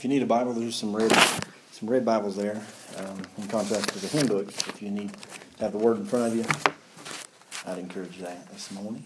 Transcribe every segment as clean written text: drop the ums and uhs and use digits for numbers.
If you need a Bible, there's some red Bibles there, in contrast to the hymn book. If you need to have the Word in front of you, I'd encourage that this morning.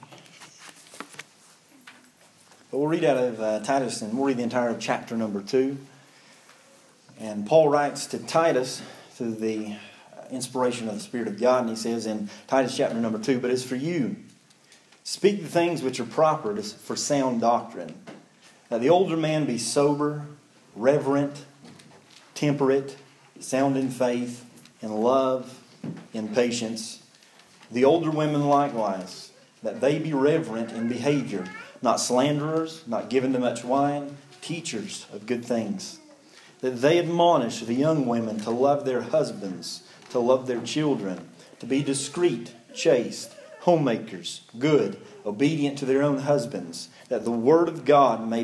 But we'll read out of Titus, and we'll read the entire chapter number 2. And Paul writes to Titus through the inspiration of the Spirit of God, and he says in Titus chapter number 2, "But as for you, speak the things which are proper for sound doctrine. That the older man be sober, reverent, temperate, sound in faith, in love, in patience. The older women likewise, that they be reverent in behavior, not slanderers, not given to much wine, teachers of good things. That they admonish the young women to love their husbands, to love their children, to be discreet, chaste, homemakers, good, obedient to their own husbands, that the word of God may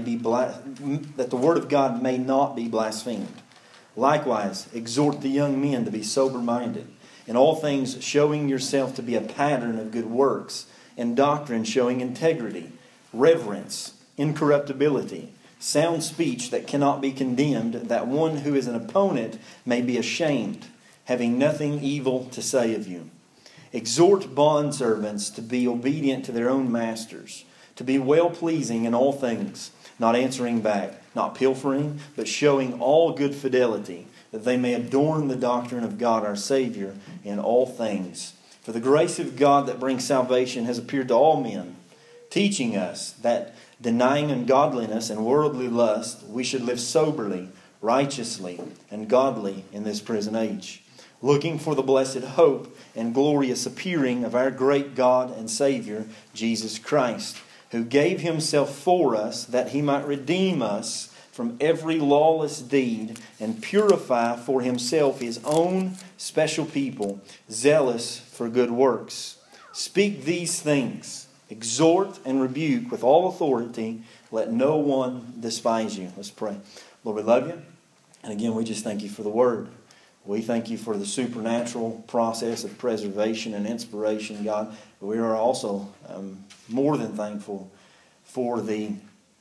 not be blasphemed. Likewise, exhort the young men to be sober-minded, in all things showing yourself to be a pattern of good works, in doctrine showing integrity, reverence, incorruptibility, sound speech that cannot be condemned, that one who is an opponent may be ashamed, having nothing evil to say of you. Exhort bondservants to be obedient to their own masters, to be well-pleasing in all things, not answering back, not pilfering, but showing all good fidelity, that they may adorn the doctrine of God our Savior in all things. For the grace of God that brings salvation has appeared to all men, teaching us that, denying ungodliness and worldly lust, we should live soberly, righteously, and godly in this present age, looking for the blessed hope and glorious appearing of our great God and Savior, Jesus Christ, who gave Himself for us that He might redeem us from every lawless deed and purify for Himself His own special people, zealous for good works. Speak these things, exhort and rebuke with all authority. Let no one despise you." Let's pray. Lord, we love you. And again, we just thank you for the Word. We thank you for the supernatural process of preservation and inspiration, God. We are also more than thankful for the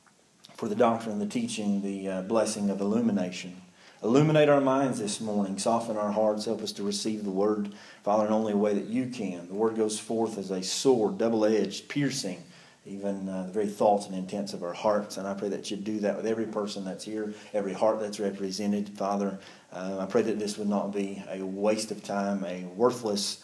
doctrine, the teaching, the blessing of illumination. Illuminate our minds this morning. Soften our hearts. Help us to receive the Word, Father, in only a way that you can. The Word goes forth as a sword, double-edged, piercing even the very thoughts and intents of our hearts. And I pray that you do that with every person that's here, every heart that's represented. Father, I pray that this would not be a waste of time, a worthless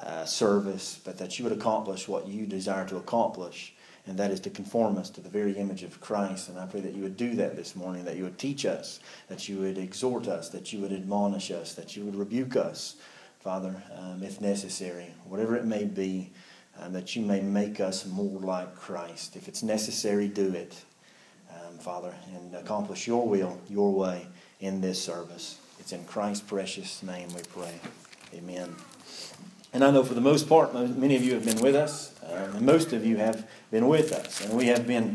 service, but that you would accomplish what you desire to accomplish, and that is to conform us to the very image of Christ. And I pray that you would do that this morning, that you would teach us, that you would exhort us, that you would admonish us, that you would rebuke us, Father, if necessary, whatever it may be, that you may make us more like Christ. If it's necessary, do it, Father, and accomplish your will, your way in this service. It's in Christ's precious name we pray. Amen. And I know for the most part, many of you have been with us, and most of you have been with us. And we have been,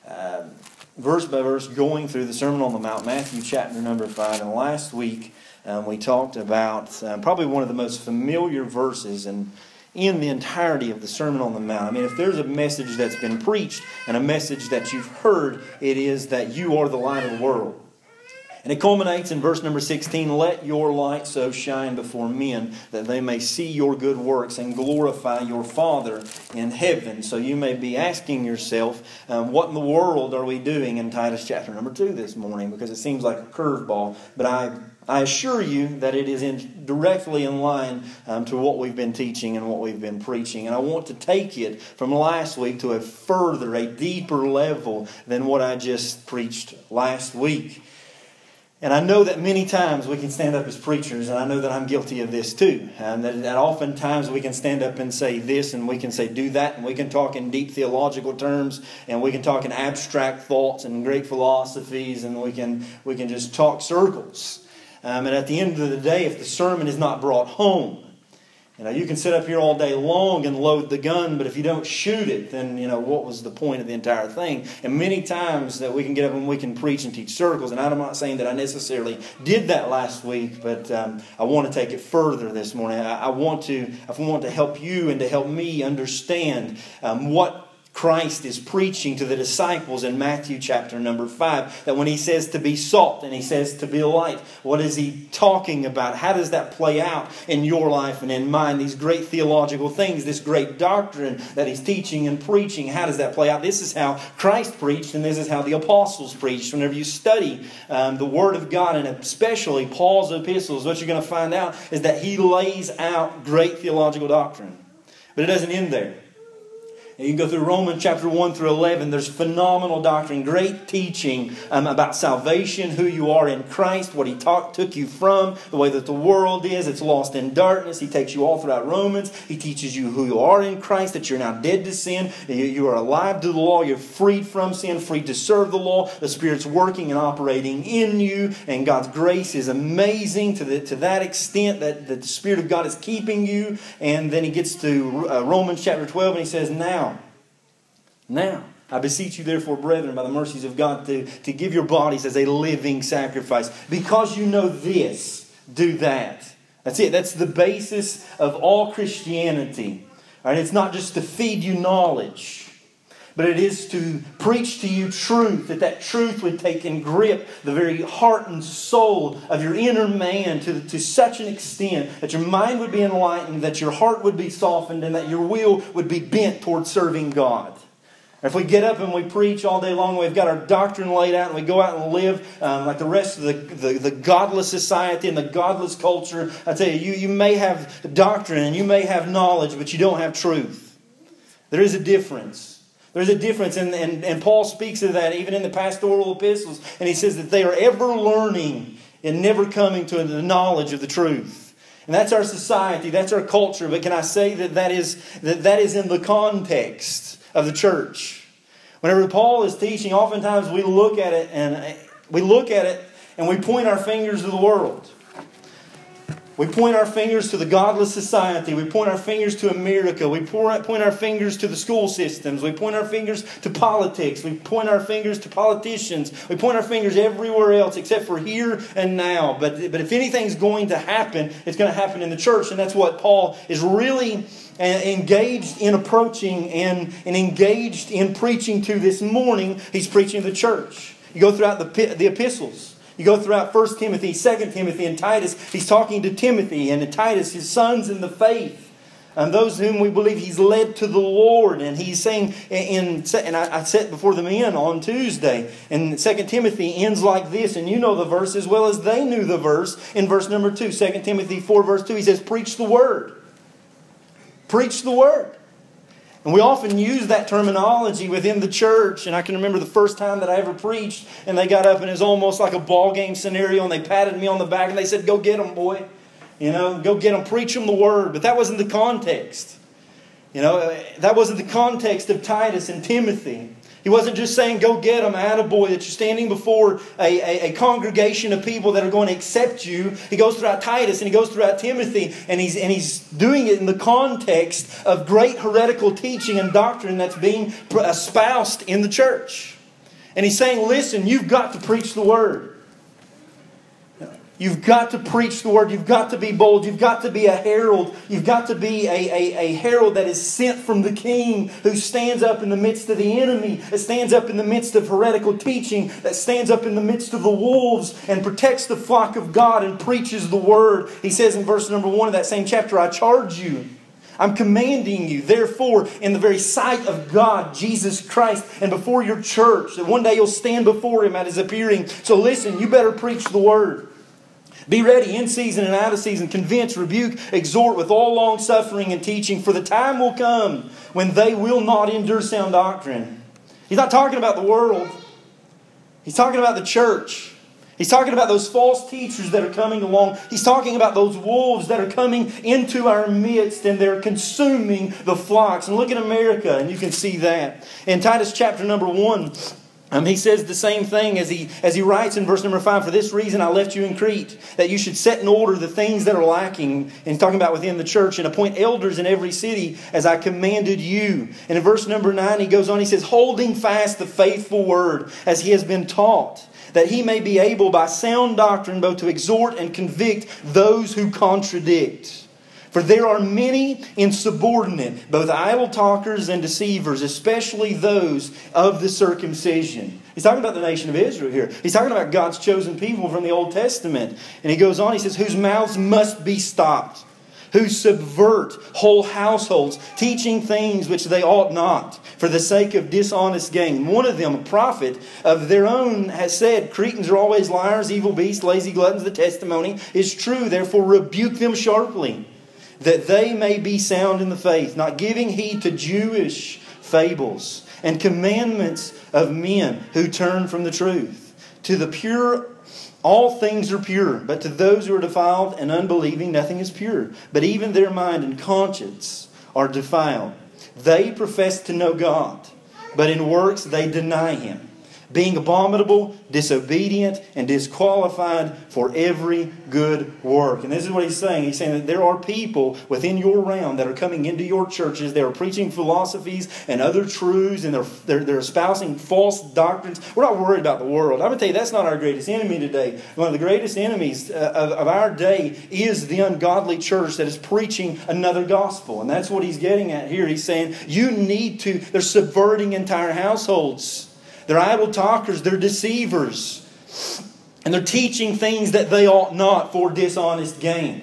verse by verse, going through the Sermon on the Mount, Matthew chapter number 5. And last week, we talked about probably one of the most familiar verses in the entirety of the Sermon on the Mount. I mean, if there's a message that's been preached and a message that you've heard, it is that you are the light of the world. And it culminates in verse number 16, "Let your light so shine before men that they may see your good works and glorify your Father in heaven." So you may be asking yourself, what in the world are we doing in Titus chapter number 2 this morning? Because it seems like a curveball. But I assure you that it is directly in line to what we've been teaching and what we've been preaching. And I want to take it from last week to a deeper level than what I just preached last week. And I know that many times we can stand up as preachers, and I know that I'm guilty of this too. And that oftentimes we can stand up and say this, and we can say do that, and we can talk in deep theological terms, and we can talk in abstract thoughts and great philosophies, and we can just talk circles. And at the end of the day, if the sermon is not brought home, you can sit up here all day long and load the gun, but if you don't shoot it, then, what was the point of the entire thing? And many times that we can get up and we can preach and teach circles, and I'm not saying that I necessarily did that last week, but I want to take it further this morning. I want to help you and to help me understand what Christ is preaching to the disciples in Matthew chapter number 5. That when He says to be salt and He says to be light, what is He talking about? How does that play out in your life and in mine? These great theological things, this great doctrine that He's teaching and preaching, how does that play out? This is how Christ preached, and this is how the apostles preached. Whenever you study the Word of God, and especially Paul's epistles, what you're going to find out is that he lays out great theological doctrine. But it doesn't end there. You can go through Romans chapter 1 through 11. There's phenomenal doctrine, great teaching about salvation, who you are in Christ, what He took you from, the way that the world is. It's lost in darkness. He takes you all throughout Romans. He teaches you who you are in Christ, that you're now dead to sin. You are alive to the law. You're freed from sin, free to serve the law. The Spirit's working and operating in you. And God's grace is amazing to that extent that the Spirit of God is keeping you. And then he gets to Romans chapter 12 and he says, Now, I beseech you therefore, brethren, by the mercies of God, to give your bodies as a living sacrifice. Because you know this, do that. That's it. That's the basis of all Christianity. All right? It's not just to feed you knowledge, but it is to preach to you truth, that truth would take and grip the very heart and soul of your inner man to such an extent that your mind would be enlightened, that your heart would be softened, and that your will would be bent towards serving God. If we get up and we preach all day long, we've got our doctrine laid out, and we go out and live like the rest of the godless society and the godless culture, I tell you may have doctrine and you may have knowledge, but you don't have truth. There is a difference. There's a difference, and Paul speaks of that even in the pastoral epistles, and he says that they are ever learning and never coming to the knowledge of the truth. And that's our society, that's our culture, but can I say that is in the context of the church? Whenever Paul is teaching, oftentimes we look at it and we point our fingers to the world. We point our fingers to the godless society. We point our fingers to America. We point our fingers to the school systems. We point our fingers to politics. We point our fingers to politicians. We point our fingers everywhere else except for here and now. But if anything's going to happen, it's going to happen in the church. And that's what Paul is really engaged in approaching and engaged in preaching to this morning. He's preaching to the church. You go throughout the epistles. You go throughout 1 Timothy, 2 Timothy, and Titus. He's talking to Timothy and to Titus, his sons in the faith, and those whom we believe he's led to the Lord. And he's saying, and I said before the men on Tuesday, and 2 Timothy ends like this, and you know the verse as well as they knew the verse. In verse number 2, 2 Timothy 4 verse 2, he says, preach the word. Preach the word. And we often use that terminology within the church. And I can remember the first time that I ever preached, and they got up and it was almost like a ball game scenario, and they patted me on the back and they said, go get them, boy. Go get them, preach them the word. But that wasn't the context. That wasn't the context of Titus and Timothy. He wasn't just saying, go get them, attaboy, that you're standing before a congregation of people that are going to accept you. He goes throughout Titus and he goes throughout Timothy, and he's doing it in the context of great heretical teaching and doctrine that's being espoused in the church. And he's saying, listen, you've got to preach the word. You've got to preach the word. You've got to be bold. You've got to be a herald. You've got to be a herald that is sent from the King, who stands up in the midst of the enemy, that stands up in the midst of heretical teaching, that stands up in the midst of the wolves and protects the flock of God and preaches the word. He says in verse number 1 of that same chapter, I charge you, I'm commanding you, therefore, in the very sight of God, Jesus Christ, and before your church, that one day you'll stand before Him at His appearing. So listen, you better preach the word. Be ready in season and out of season. Convince, rebuke, exhort with all long suffering and teaching. For the time will come when they will not endure sound doctrine. He's not talking about the world. He's talking about the church. He's talking about those false teachers that are coming along. He's talking about those wolves that are coming into our midst, and they're consuming the flocks. And look at America, and you can see that. In Titus chapter number 1, he says the same thing as he writes in verse number 5, for this reason I left you in Crete, that you should set in order the things that are lacking. And he's talking about within the church, and appoint elders in every city as I commanded you. And in verse number 9 he goes on, he says, holding fast the faithful word as he has been taught, that he may be able by sound doctrine both to exhort and convict those who contradict. For there are many insubordinate, both idle talkers and deceivers, especially those of the circumcision. He's talking about the nation of Israel here. He's talking about God's chosen people from the Old Testament. And he goes on, he says, whose mouths must be stopped, who subvert whole households, teaching things which they ought not, for the sake of dishonest gain. One of them, a prophet of their own, has said, Cretans are always liars, evil beasts, lazy gluttons. The testimony is true. Therefore rebuke them sharply, that they may be sound in the faith, not giving heed to Jewish fables and commandments of men who turn from the truth. To the pure, all things are pure, but to those who are defiled and unbelieving, nothing is pure. But even their mind and conscience are defiled. They profess to know God, but in works they deny Him, being abominable, disobedient, and disqualified for every good work. And this is what he's saying. He's saying that there are people within your realm that are coming into your churches. They are preaching philosophies and other truths, and they're espousing false doctrines. We're not worried about the world. I'm going to tell you, that's not our greatest enemy today. One of the greatest enemies of our day is the ungodly church that is preaching another gospel. And that's what he's getting at here. He's saying, they're subverting entire households. They're idle talkers, they're deceivers. And they're teaching things that they ought not for dishonest gain.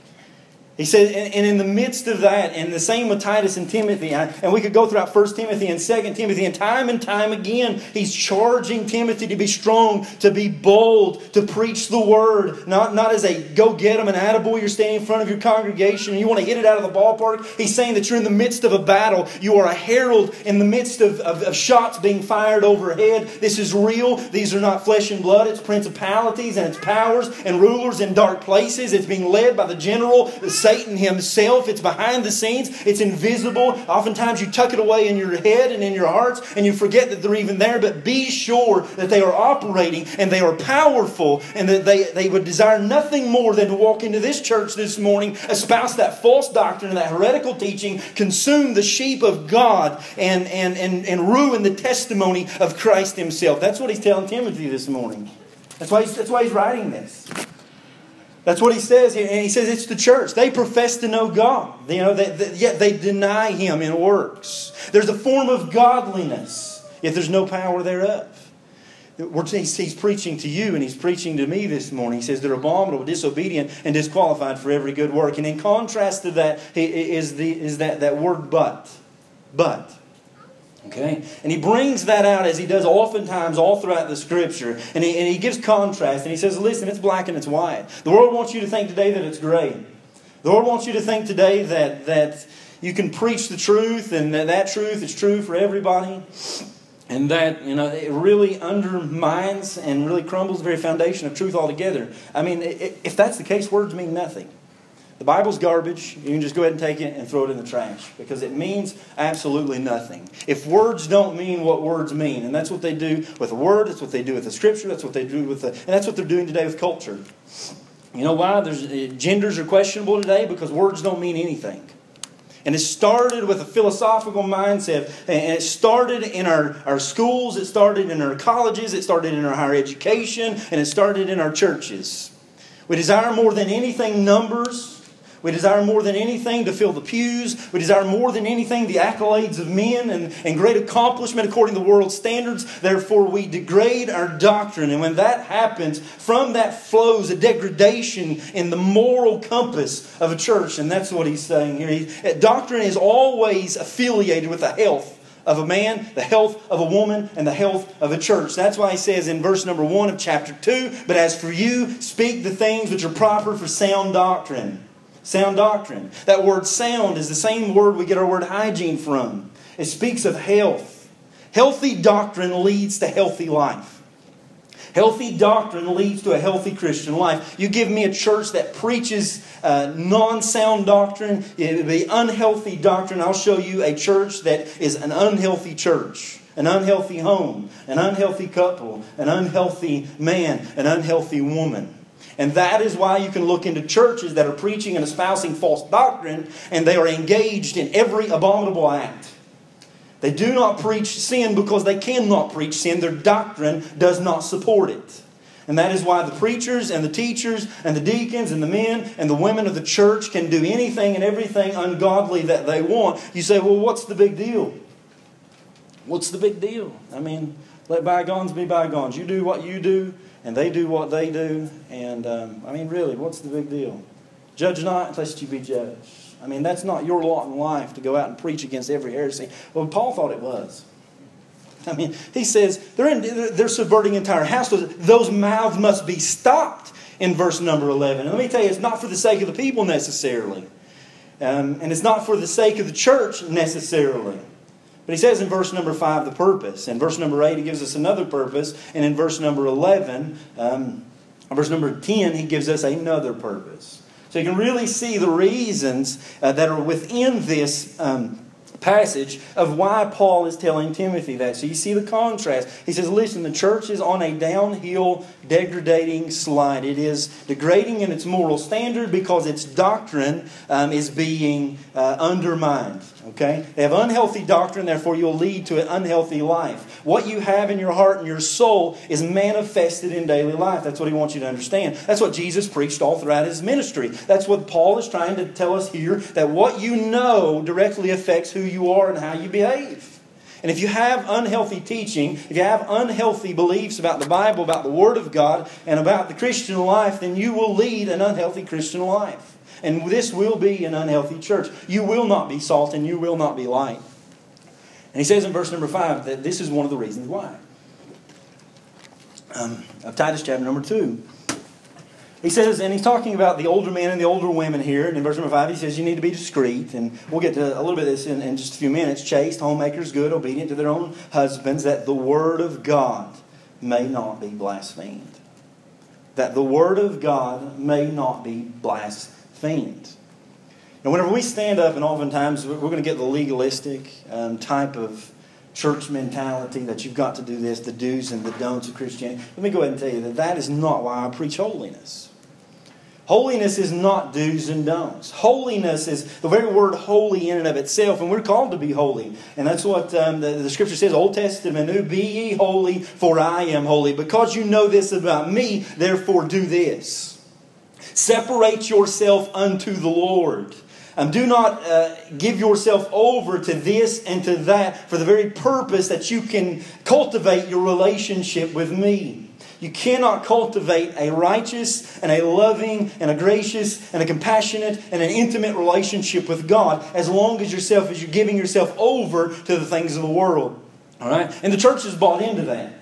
He said, and in the midst of that, and the same with Titus and Timothy, and we could go throughout 1 Timothy and 2 Timothy, and time again, he's charging Timothy to be strong, to be bold, to preach the Word, not as a go get 'em, an attaboy. You're standing in front of your congregation and you want to hit it out of the ballpark. He's saying that you're in the midst of a battle. You are a herald in the midst of shots being fired overhead. This is real. These are not flesh and blood. It's principalities and it's powers and rulers in dark places. It's being led by the general, Satan himself. It's behind the scenes. It's invisible. Oftentimes you tuck it away in your head and in your hearts and you forget that they're even there. But be sure that they are operating and they are powerful, and that they would desire nothing more than to walk into this church this morning, espouse that false doctrine and that heretical teaching, consume the sheep of God, and ruin the testimony of Christ Himself. That's what he's telling Timothy this morning. That's why he's writing this. That's what he says here. And he says it's the church. They profess to know God. Yet they deny Him in works. There's a form of godliness, yet there's no power thereof. He's preaching to you and he's preaching to me this morning. He says they're abominable, disobedient, and disqualified for every good work. And in contrast to that is that word but. But. Okay? And he brings that out as he does oftentimes all throughout the Scripture. And he gives contrast. And he says, listen, it's black and it's white. The world wants you to think today that it's gray. The Lord wants you to think today that you can preach the truth and that truth is true for everybody. And that, it really undermines and really crumbles the very foundation of truth altogether. I mean, if that's the case, words mean nothing. The Bible's garbage. You can just go ahead and take it and throw it in the trash, because it means absolutely nothing. If words don't mean what words mean, and that's what they do with the Word, that's what they do with the Scripture, that's what they do and that's what they're doing today with culture. You know why? Genders are questionable today because words don't mean anything. And it started with a philosophical mindset. And it started in our schools, it started in our colleges, it started in our higher education, and it started in our churches. We desire more than anything numbers. We desire more than anything to fill the pews. We desire more than anything the accolades of men and great accomplishment according to world standards. Therefore, we degrade our doctrine. And when that happens, from that flows a degradation in the moral compass of a church. And that's what he's saying here. Doctrine is always affiliated with the health of a man, the health of a woman, and the health of a church. That's why he says in verse number 1 of chapter 2, but as for you, speak the things which are proper for sound doctrine. Sound doctrine. That word sound is the same word we get our word hygiene from. It speaks of health. Healthy doctrine leads to healthy life. Healthy doctrine leads to a healthy Christian life. You give me a church that preaches non-sound doctrine, it would be unhealthy doctrine. I'll show you a church that is an unhealthy church. An unhealthy home, an unhealthy couple, an unhealthy man, an unhealthy woman. And that is why you can look into churches that are preaching and espousing false doctrine, and they are engaged in every abominable act. They do not preach sin because they cannot preach sin. Their doctrine does not support it. And that is why the preachers and the teachers and the deacons and the men and the women of the church can do anything and everything ungodly that they want. You say, well, what's the big deal? What's the big deal? I mean, let bygones be bygones. You do what you do, and they do what they do. And, really, what's the big deal? Judge not, lest you be judged. I mean, that's not your lot in life to go out and preach against every heresy. Well, Paul thought it was. I mean, he says they're subverting entire households. Those mouths must be stopped in verse number 11. And let me tell you, it's not for the sake of the people necessarily. And it's not for the sake of the church necessarily. But he says in verse number 5 the purpose. In verse number 8 he gives us another purpose. And in verse number 11, verse number 10, he gives us another purpose. So you can really see the reasons that are within this passage of why Paul is telling Timothy that. So you see the contrast. He says, listen, the church is on a downhill, degrading slide. It is degrading in its moral standard because its doctrine is being undermined. Okay? They have unhealthy doctrine, therefore you'll lead to an unhealthy life. What you have in your heart and your soul is manifested in daily life. That's what he wants you to understand. That's what Jesus preached all throughout his ministry. That's what Paul is trying to tell us here, that what you know directly affects who you are and how you behave. And if you have unhealthy teaching, if you have unhealthy beliefs about the Bible, about the Word of God, and about the Christian life, then you will lead an unhealthy Christian life. And this will be an unhealthy church. You will not be salt and you will not be light. And he says in verse number 5 that this is one of the reasons why. Of Titus chapter number 2. He says, and he's talking about the older men and the older women here. And in verse number 5 he says you need to be discreet. And we'll get to a little bit of this in just a few minutes. Chaste, homemakers, good, obedient to their own husbands, that the word of God may not be blasphemed. That the word of God may not be blasphemed. And whenever we stand up, and oftentimes we're going to get the legalistic type of church mentality that you've got to do this, the do's and the don'ts of Christianity. Let me go ahead and tell you that that is not why I preach holiness. Holiness is not do's and don'ts. Holiness is the very word holy in and of itself, and we're called to be holy. And that's what the Scripture says, Old Testament, New, be ye holy, for I am holy. Because you know this about me, therefore do this. Separate yourself unto the Lord. Do not give yourself over to this and to that for the very purpose that you can cultivate your relationship with me. You cannot cultivate a righteous and a loving and a gracious and a compassionate and an intimate relationship with God as long as you're giving yourself over to the things of the world. All right? And the church has bought into that.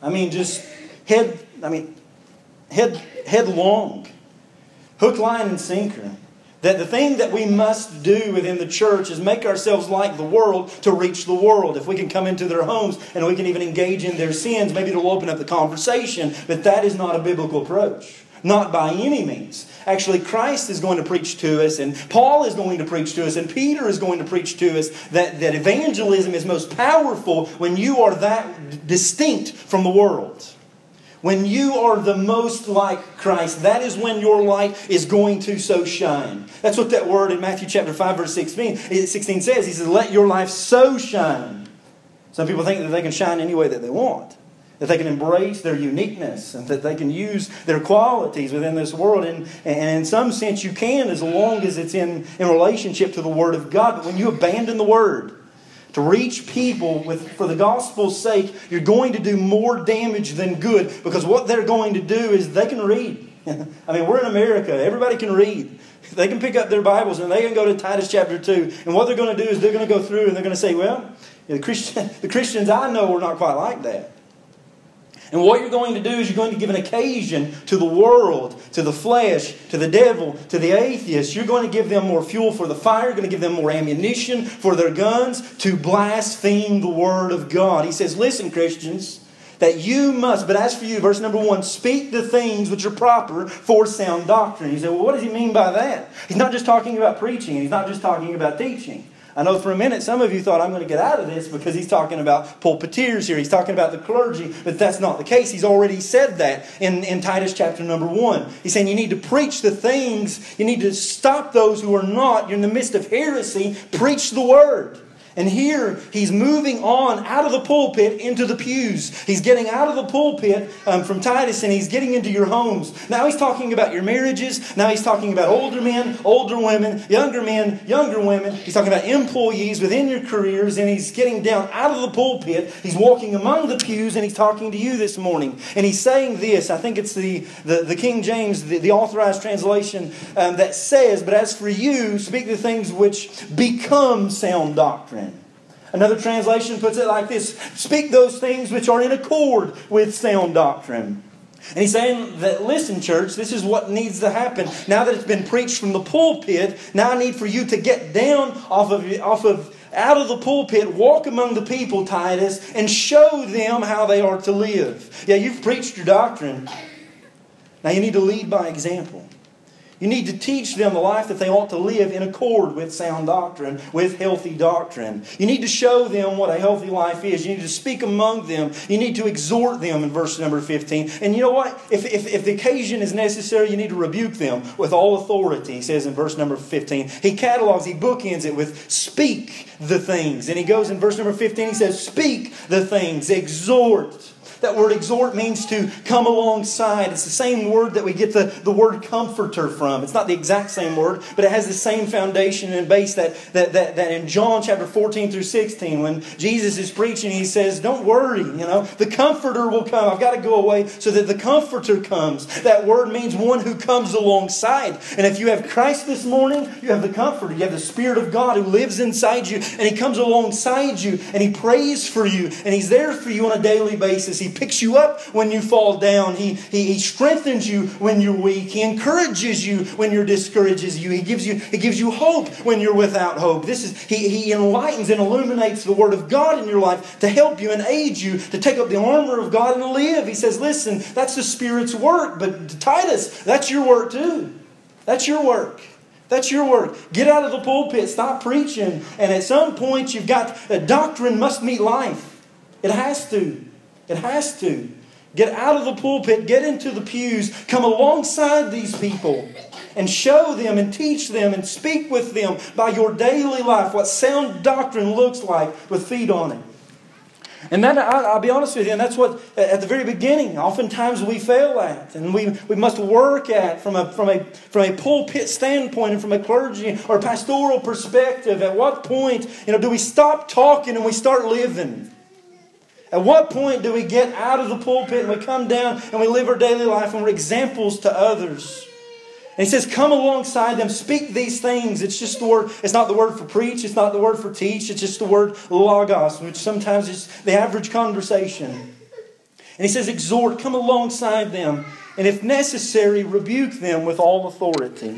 Headlong. Hook, line, and sinker. That the thing that we must do within the church is make ourselves like the world to reach the world. If we can come into their homes and we can even engage in their sins, maybe it'll open up the conversation. But that is not a biblical approach. Not by any means. Actually, Christ is going to preach to us, and Paul is going to preach to us, and Peter is going to preach to us that evangelism is most powerful when you are that distinct from the world. When you are the most like Christ, that is when your light is going to so shine. That's what that word in Matthew chapter 5 verse 16 says. He says, let your life so shine. Some people think that they can shine any way that they want. That they can embrace their uniqueness and that they can use their qualities within this world. And in some sense you can, as long as it's in relationship to the Word of God. But when you abandon the Word to reach people for the gospel's sake, you're going to do more damage than good. Because what they're going to do is they can read. We're in America. Everybody can read. They can pick up their Bibles and they can go to Titus chapter 2. And what they're going to do is they're going to go through and they're going to say, well, the Christians I know are not quite like that. And what you're going to do is you're going to give an occasion to the world, to the flesh, to the devil, to the atheists. You're going to give them more fuel for the fire. You're going to give them more ammunition for their guns to blaspheme the Word of God. He says, listen, Christians, that you must, but as for you, verse number 1, speak the things which are proper for sound doctrine. You say, well, what does he mean by that? He's not just talking about preaching. He's not just talking about teaching. I know for a minute some of you thought I'm going to get out of this because he's talking about pulpiteers here. He's talking about the clergy, but that's not the case. He's already said that in Titus chapter number 1. He's saying you need to preach the things, you need to stop those who are not. You're in the midst of heresy. Preach the Word. And here, he's moving on out of the pulpit into the pews. He's getting out of the pulpit from Titus, and he's getting into your homes. Now he's talking about your marriages. Now he's talking about older men, older women, younger women. He's talking about employees within your careers, and he's getting down out of the pulpit. He's walking among the pews, and he's talking to you this morning. And he's saying this. I think it's the King James, the authorized translation, that says, "But as for you, speak the things which become sound doctrine." Another translation puts it like this: "Speak those things which are in accord with sound doctrine." And he's saying that, listen, church, this is what needs to happen. Now that it's been preached from the pulpit, now I need for you to get down out of the pulpit, walk among the people, Titus, and show them how they are to live. Yeah, you've preached your doctrine. Now you need to lead by example. You need to teach them the life that they ought to live in accord with sound doctrine, with healthy doctrine. You need to show them what a healthy life is. You need to speak among them. You need to exhort them in verse number 15. And you know what? If the occasion is necessary, you need to rebuke them with all authority, he says in verse number 15. He catalogs, he bookends it with speak the things. And he goes in verse number 15, he says, speak the things, exhort. That word exhort means to come alongside. It's the same word that we get the word comforter from. It's not the exact same word, but it has the same foundation and base that in John chapter 14 through 16, when Jesus is preaching, he says, don't worry, the comforter will come. I've got to go away so that the comforter comes. That word means one who comes alongside. And if you have Christ this morning, you have the comforter. You have the Spirit of God who lives inside you, and He comes alongside you, and He prays for you, and He's there for you on a daily basis. He picks you up when you fall down. He strengthens you when you're weak. He encourages you when you're discouraged. He gives you hope when you're without hope. He enlightens and illuminates the Word of God in your life to help you and aid you to take up the armor of God and to live. He says, listen, that's the Spirit's work. But Titus, that's your work too. That's your work. That's your work. Get out of the pulpit. Stop preaching. And at some point you've got doctrine must meet life. It has to. It has to. Get out of the pulpit, get into the pews, come alongside these people and show them and teach them and speak with them by your daily life what sound doctrine looks like with feet on it. And that, I'll be honest with you, and that's what at the very beginning oftentimes we fail at, and we must work at from a pulpit standpoint and from a clergy or pastoral perspective. At what point do we stop talking and we start living? At what point do we get out of the pulpit and we come down and we live our daily life and we're examples to others? And he says, come alongside them, speak these things. It's just the word, it's not the word for preach, it's not the word for teach, it's just the word logos, which sometimes is the average conversation. And he says, exhort, come alongside them, and if necessary, rebuke them with all authority.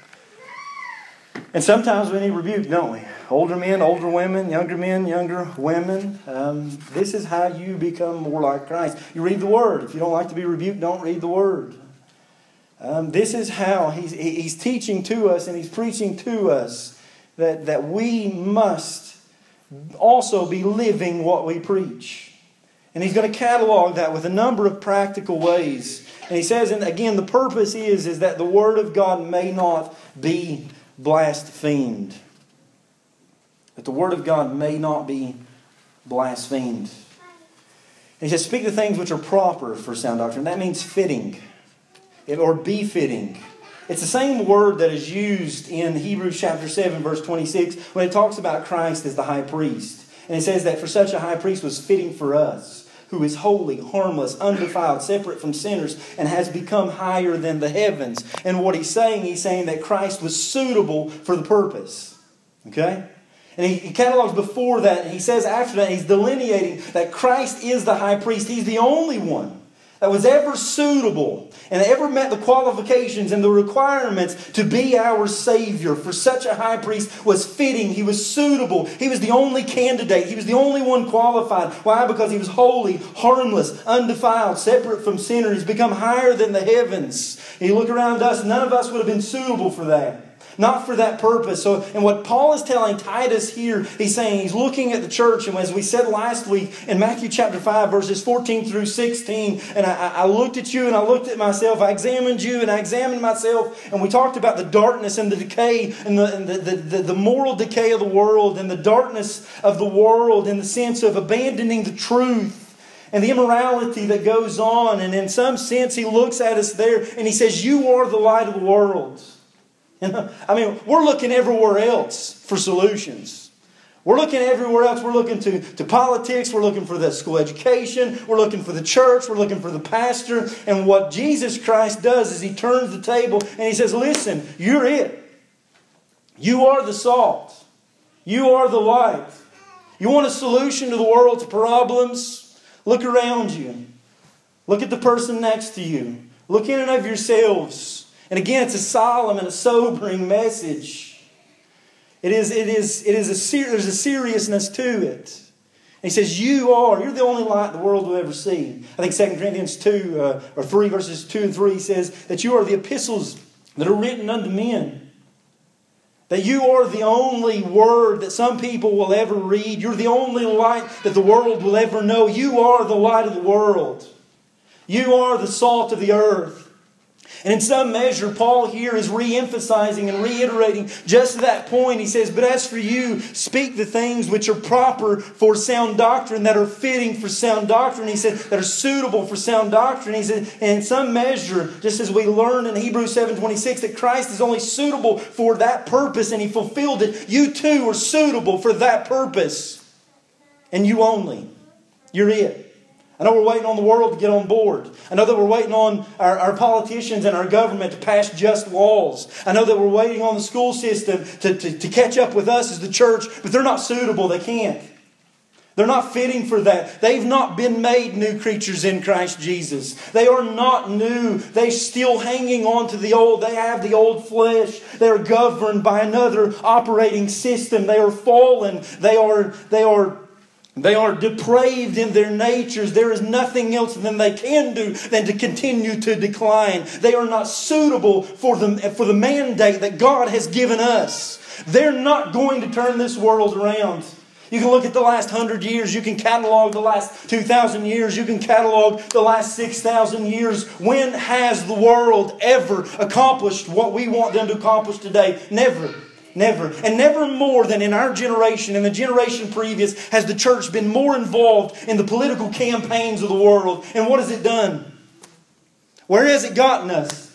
And sometimes we need rebuke, don't we? Older men, older women, younger women. This is how you become more like Christ. You read the Word. If you don't like to be rebuked, don't read the Word. This is how he's teaching to us and he's preaching to us that we must also be living what we preach. And he's going to catalog that with a number of practical ways. And he says, and again, the purpose is that the Word of God may not be blasphemed. That the Word of God may not be blasphemed. And he says, speak the things which are proper for sound doctrine. That means fitting. Or befitting. It's the same word that is used in Hebrews chapter 7 verse 26 when it talks about Christ as the high priest. And it says that for such a high priest was fitting for us, who is holy, harmless, undefiled, separate from sinners, and has become higher than the heavens. And what he's saying that Christ was suitable for the purpose. Okay? And he catalogs before that, and he says after that, he's delineating that Christ is the high priest. He's the only one that was ever suitable and ever met the qualifications and the requirements to be our Savior. For such a high priest was fitting. He was suitable. He was the only candidate. He was the only one qualified. Why? Because he was holy, harmless, undefiled, separate from sinners. He's become higher than the heavens. And you look around us, none of us would have been suitable for that. Not for that purpose. So, and what Paul is telling Titus here, he's saying, he's looking at the church, and as we said last week in Matthew chapter 5, verses 14 through 16, and I looked at you and I looked at myself, I examined you and I examined myself, and we talked about the darkness and the decay and the moral decay of the world and the darkness of the world in the sense of abandoning the truth and the immorality that goes on. And in some sense, he looks at us there and he says, you are the light of the world. And I mean, we're looking everywhere else for solutions. We're looking everywhere else. We're looking to politics. We're looking for the school education. We're looking for the church. We're looking for the pastor. And what Jesus Christ does is He turns the table and He says, listen, you're it. You are the salt. You are the light. You want a solution to the world's problems? Look around you. Look at the person next to you. Look in and of yourselves. And again, it's a solemn and a sobering message. There's a seriousness to it. And he says, you're the only light the world will ever see. I think 2 Corinthians 2 or 3 verses 2 and 3 says that you are the epistles that are written unto men. That you are the only word that some people will ever read. You're the only light that the world will ever know. You are the light of the world. You are the salt of the earth. And in some measure, Paul here is re-emphasizing and reiterating just that point. He says, but as for you, speak the things which are proper for sound doctrine, that are fitting for sound doctrine. He said, that are suitable for sound doctrine. He said, and in some measure, just as we learned in Hebrews 7:26, that Christ is only suitable for that purpose and He fulfilled it. You too are suitable for that purpose. And you only. You're it. I know we're waiting on the world to get on board. I know that we're waiting on our politicians and our government to pass just laws. I know that we're waiting on the school system to catch up with us as the church, but they're not suitable. They can't. They're not fitting for that. They've not been made new creatures in Christ Jesus. They are not new. They're still hanging on to the old. They have the old flesh. They are governed by another operating system. They are fallen. They are depraved in their natures. There is nothing else than they can do than to continue to decline. They are not suitable for the mandate that God has given us. They're not going to turn this world around. You can look at the last 100 years. You can catalog the last 2,000 years. You can catalog the last 6,000 years. When has the world ever accomplished what we want them to accomplish today? Never. Never. And never more than in our generation and the generation previous has the church been more involved in the political campaigns of the world. And what has it done? Where has it gotten us?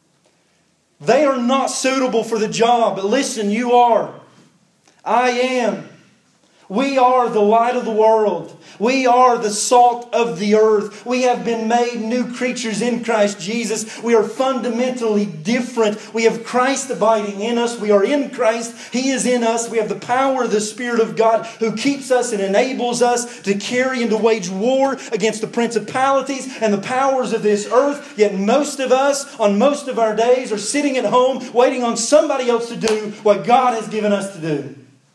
They are not suitable for the job. But listen, you are. I am. We are the light of the world. We are the salt of the earth. We have been made new creatures in Christ Jesus. We are fundamentally different. We have Christ abiding in us. We are in Christ. He is in us. We have the power of the Spirit of God who keeps us and enables us to carry and to wage war against the principalities and the powers of this earth. Yet most of us, on most of our days, are sitting at home waiting on somebody else to do what God has given us to do.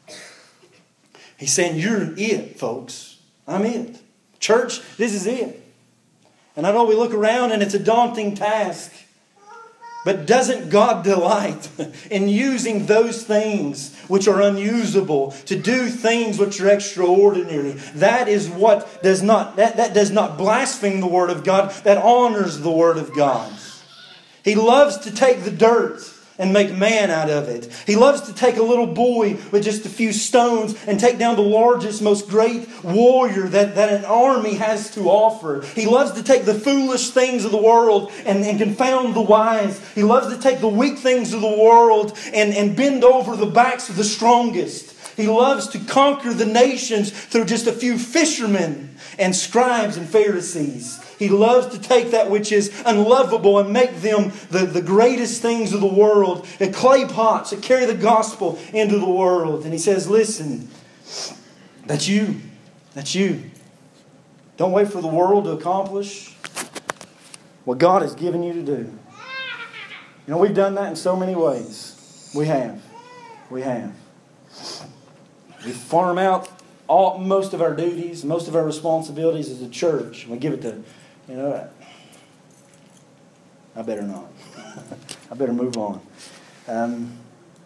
He's saying, you're it, folks. I'm it. Church, this is it. And I know we look around and it's a daunting task. But doesn't God delight in using those things which are unusable to do things which are extraordinary? That is what does not blaspheme the Word of God. That honors the Word of God. He loves to take the dirt and make man out of it. He loves to take a little boy with just a few stones and take down the largest, most great warrior that an army has to offer. He loves to take the foolish things of the world and confound the wise. He loves to take the weak things of the world and bend over the backs of the strongest. He loves to conquer the nations through just a few fishermen and scribes and Pharisees. He loves to take that which is unlovable and make them the greatest things of the world. And clay pots that carry the gospel into the world. And He says, listen, that's you. That's you. Don't wait for the world to accomplish what God has given you to do. You know, we've done that in so many ways. We have. We have. We farm out most of our duties, most of our responsibilities as a church. We give it to, I better not. I better move on.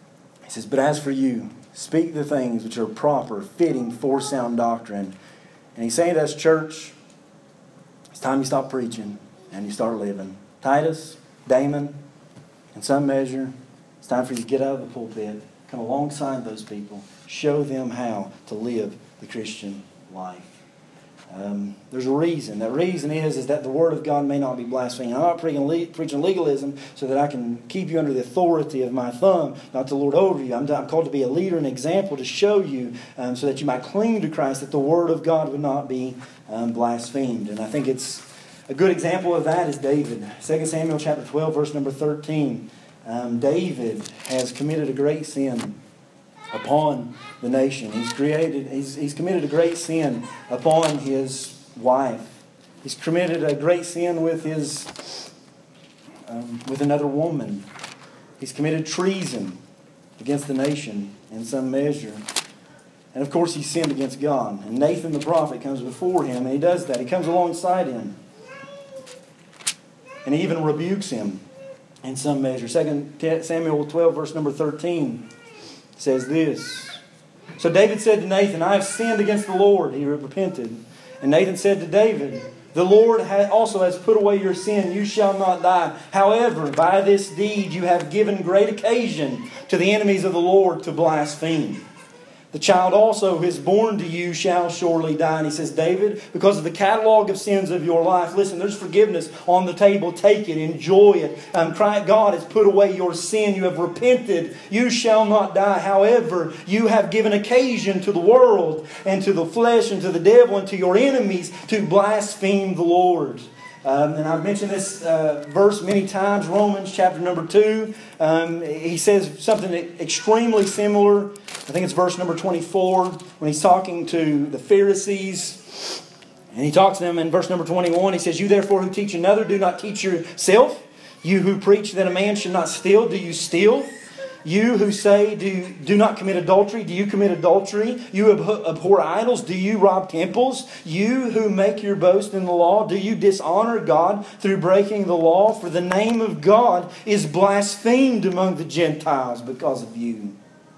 He says, but as for you, speak the things which are proper, fitting for sound doctrine. And he's saying to us, church, it's time you stop preaching and you start living. Titus, Damon, in some measure, it's time for you to get out of the pulpit, come alongside those people, show them how to live the Christian life. There's a reason. That reason is that the Word of God may not be blasphemed. I'm not preaching legalism so that I can keep you under the authority of my thumb, not to lord over you. I'm called to be a leader and example to show you so that you might cling to Christ, that the Word of God would not be blasphemed. And I think it's a good example of that is David. 2 Samuel chapter 12, verse number 13. David has committed a great sin upon the nation. He's committed a great sin upon his wife. He's committed a great sin with with another woman. He's committed treason against the nation in some measure. And of course he's sinned against God. And Nathan the prophet comes before him, and he does that. He comes alongside him. And he even rebukes him in some measure. 2 Samuel 12, verse number 13 says this. So David said to Nathan, I have sinned against the Lord. He repented. And Nathan said to David, the Lord also has put away your sin. You shall not die. However, by this deed you have given great occasion to the enemies of the Lord to blaspheme. The child also who is born to you shall surely die. And he says, David, because of the catalog of sins of your life, listen, there's forgiveness on the table. Take it. Enjoy it. God has put away your sin. You have repented. You shall not die. However, you have given occasion to the world and to the flesh and to the devil and to your enemies to blaspheme the Lord. And I've mentioned this verse many times, Romans chapter number 2. He says something extremely similar. I think it's verse number 24 when he's talking to the Pharisees. And he talks to them in verse number 21. He says, you therefore who teach another, do not teach yourself. You who preach that a man should not steal, do you steal? You who say do not commit adultery, do you commit adultery? You abhor idols, do you rob temples? You who make your boast in the law, do you dishonor God through breaking the law? For the name of God is blasphemed among the Gentiles because of you,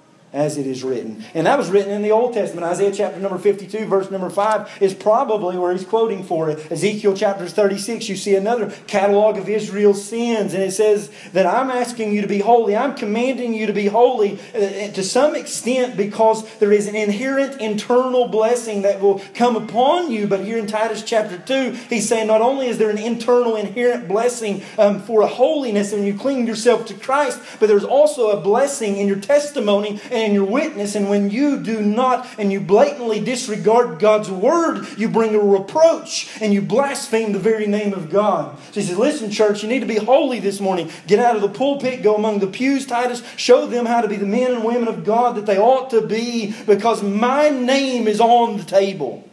as it is written. And that was written in the Old Testament. Isaiah chapter number 52, verse number 5 is probably where he's quoting for it. Ezekiel chapter 36, you see another catalog of Israel's sins. And it says that I'm asking you to be holy. I'm commanding you to be holy to some extent because there is an inherent internal blessing that will come upon you. But here in Titus chapter 2, he's saying not only is there an internal inherent blessing for a holiness when you cling yourself to Christ, but there's also a blessing in your testimony and in your witness. And when you do not and you blatantly disregard God's word, you bring a reproach and you blaspheme the very name of God. So he says, listen, church, you need to be holy this morning. Get out of the pulpit, go among the pews, Titus. Show them how to be the men and women of God that they ought to be, because my name is on the table.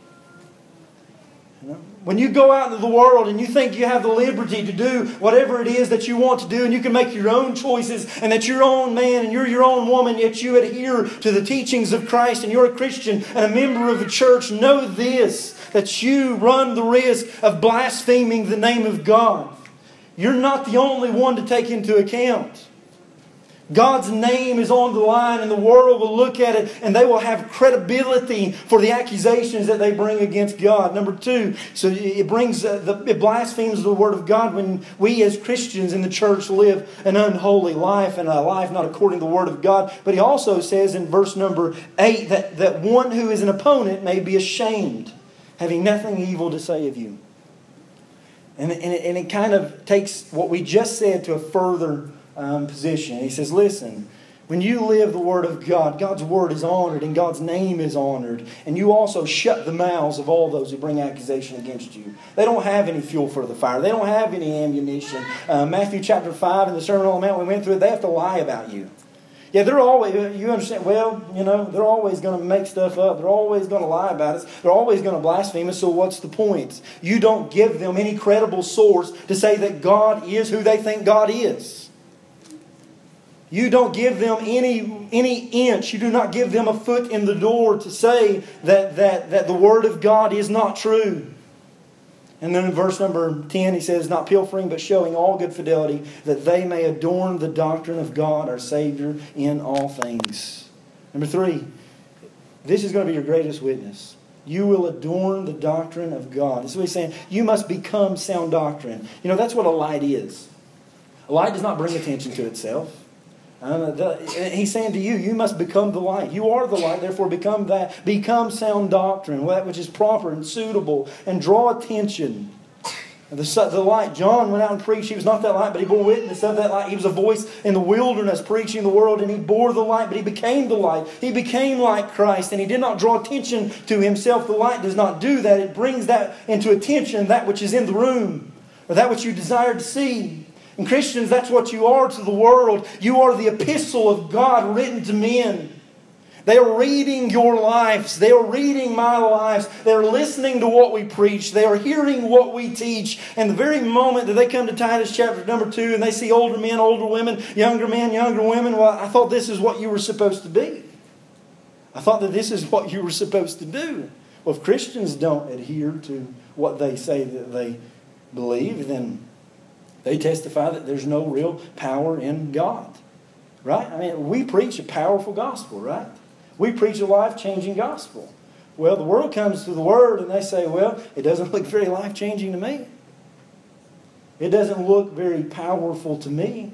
When you go out into the world and you think you have the liberty to do whatever it is that you want to do, and you can make your own choices, and that you're your own man and you're your own woman, yet you adhere to the teachings of Christ and you're a Christian and a member of the church, know this, that you run the risk of blaspheming the name of God. You're not the only one to take into account. God's name is on the line, and the world will look at it and they will have credibility for the accusations that they bring against God. Number 2, so it blasphemes the Word of God when we as Christians in the church live an unholy life and a life not according to the Word of God. But he also says in verse number 8 that one who is an opponent may be ashamed, having nothing evil to say of you. And it kind of takes what we just said to a further position. He says, listen, when you live the Word of God, God's Word is honored and God's name is honored. And you also shut the mouths of all those who bring accusation against you. They don't have any fuel for the fire. They don't have any ammunition. Matthew chapter 5 in the Sermon on the Mount, we went through it, they have to lie about you. Yeah, they're always, you understand, they're always going to make stuff up. They're always going to lie about us. They're always going to blaspheme us. So what's the point? You don't give them any credible source to say that God is who they think God is. You don't give them any inch. You do not give them a foot in the door to say that the Word of God is not true. And then in verse number 10 he says, not pilfering, but showing all good fidelity, that they may adorn the doctrine of God our Savior in all things. Number 3, this is going to be your greatest witness. You will adorn the doctrine of God. This is what he's saying. You must become sound doctrine. You know, that's what a light is. A light does not bring attention to itself. He's saying to you, you must become the light. You are the light, therefore become that. Become sound doctrine, that which is proper and suitable, and draw attention. The light, John went out and preached. He was not that light, but he bore witness of that light. He was a voice in the wilderness preaching the world, and he bore the light, but he became the light. He became like Christ, and he did not draw attention to himself. The light does not do that. It brings that into attention, that which is in the room, or that which you desire to see. And Christians, that's what you are to the world. You are the epistle of God written to men. They are reading your lives. They are reading my lives. They are listening to what we preach. They are hearing what we teach. And the very moment that they come to Titus chapter number 2 and they see older men, older women, younger women, well, I thought this is what you were supposed to be. I thought that this is what you were supposed to do. Well, if Christians don't adhere to what they say that they believe, then they testify that there's no real power in God. Right? I mean, we preach a powerful gospel, right? We preach a life-changing gospel. Well, the world comes to the Word and they say, well, it doesn't look very life-changing to me. It doesn't look very powerful to me.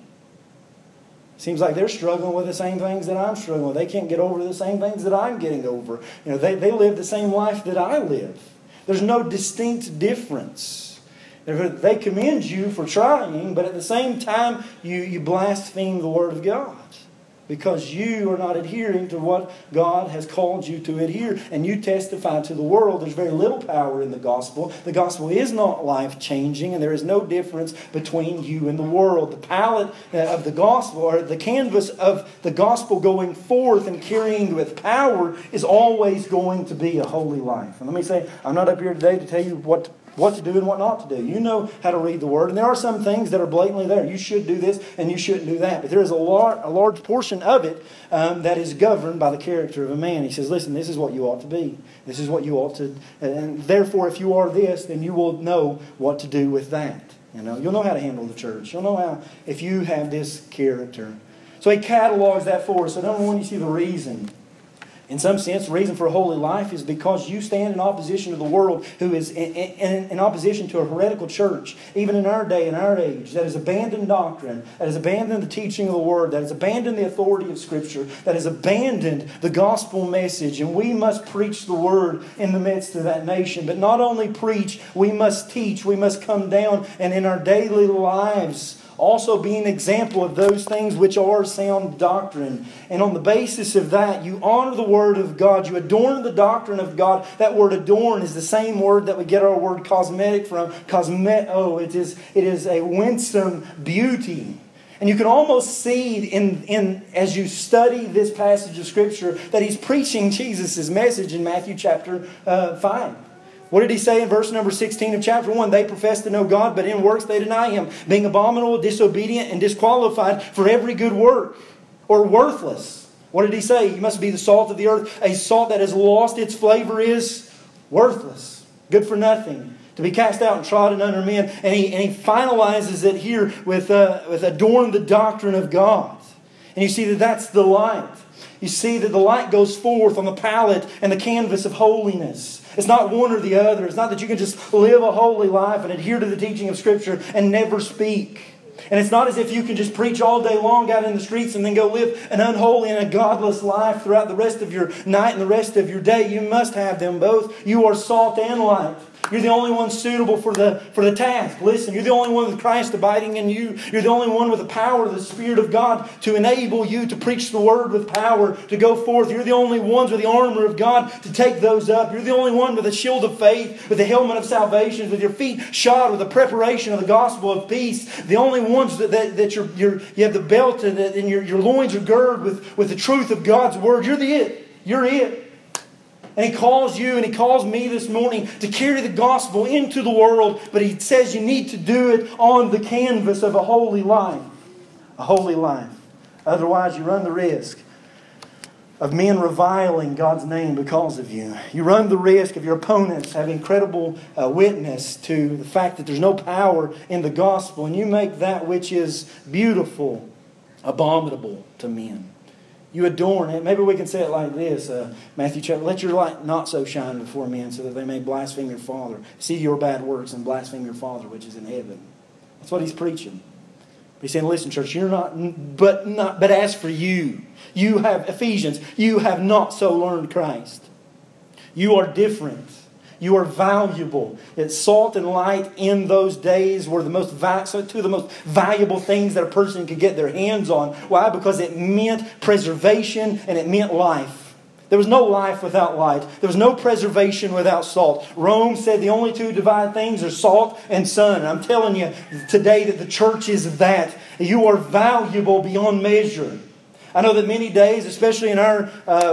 Seems like they're struggling with the same things that I'm struggling with. They can't get over the same things that I'm getting over. You know, they live the same life that I live. There's no distinct difference. They commend you for trying, but at the same time, you blaspheme the Word of God. Because you are not adhering to what God has called you to adhere. And you testify to the world. There's very little power in the gospel. The gospel is not life-changing. And there is no difference between you and the world. The palette of the gospel, or the canvas of the gospel going forth and carrying with power, is always going to be a holy life. And let me say, I'm not up here today to tell you what to do and what not to do. You know how to read the Word. And there are some things that are blatantly there. You should do this and you shouldn't do that. But there is a large portion of it that is governed by the character of a man. He says, listen, this is what you ought to be. This is what you ought to... And therefore, if you are this, then you will know what to do with that. You know, you'll know how to handle the church. You'll know how, if you have this character. So he catalogs that for us. So number one, you see the reason. In some sense, the reason for a holy life is because you stand in opposition to the world, who is in opposition to a heretical church, even in our day, in our age, that has abandoned doctrine, that has abandoned the teaching of the Word, that has abandoned the authority of Scripture, that has abandoned the gospel message. And we must preach the Word in the midst of that nation. But not only preach, we must teach, we must come down and in our daily lives also be an example of those things which are sound doctrine. And on the basis of that, you honor the Word of God. You adorn the doctrine of God. That word adorn is the same word that we get our word cosmetic from. Cosmeo. It is a winsome beauty. And you can almost see in as you study this passage of Scripture that he's preaching Jesus' message in Matthew chapter 5. What did he say in verse number 16 of chapter 1? They profess to know God, but in works they deny Him, being abominable, disobedient, and disqualified for every good work, or worthless. What did he say? You must be the salt of the earth. A salt that has lost its flavor is worthless, good for nothing, to be cast out and trodden under men. And he finalizes it here with adorn the doctrine of God. And you see that that's the light. You see that the light goes forth on the palette and the canvas of holiness. It's not one or the other. It's not that you can just live a holy life and adhere to the teaching of Scripture and never speak. And it's not as if you can just preach all day long out in the streets and then go live an unholy and a godless life throughout the rest of your night and the rest of your day. You must have them both. You are salt and light. You're the only one suitable for the task. Listen, you're the only one with Christ abiding in you. You're the only one with the power of the Spirit of God to enable you to preach the Word with power, to go forth. You're the only ones with the armor of God to take those up. You're the only one with the shield of faith, with the helmet of salvation, with your feet shod with the preparation of the gospel of peace. The only ones that you have the belt and your loins are girded with the truth of God's Word. You're it. You're it. And He calls you and He calls me this morning to carry the gospel into the world. But He says you need to do it on the canvas of a holy life. A holy life. Otherwise you run the risk of men reviling God's name because of you. You run the risk of your opponents having credible witness to the fact that there's no power in the gospel, and you make that which is beautiful abominable to men. You adorn it. Maybe we can say it like this, Matthew chapter, let your light not so shine before men so that they may blaspheme your Father. See your bad works and blaspheme your Father which is in heaven. That's what he's preaching. He's saying, listen, church, you're but as for you, you have, Ephesians, you have not so learned Christ. You are different. You are valuable. It's salt and light in those days were two of the most valuable things that a person could get their hands on. Why? Because it meant preservation and it meant life. There was no life without light. There was no preservation without salt. Rome said the only two divided things are salt and sun. And I'm telling you today that the church is that. You are valuable beyond measure. I know that many days, especially in our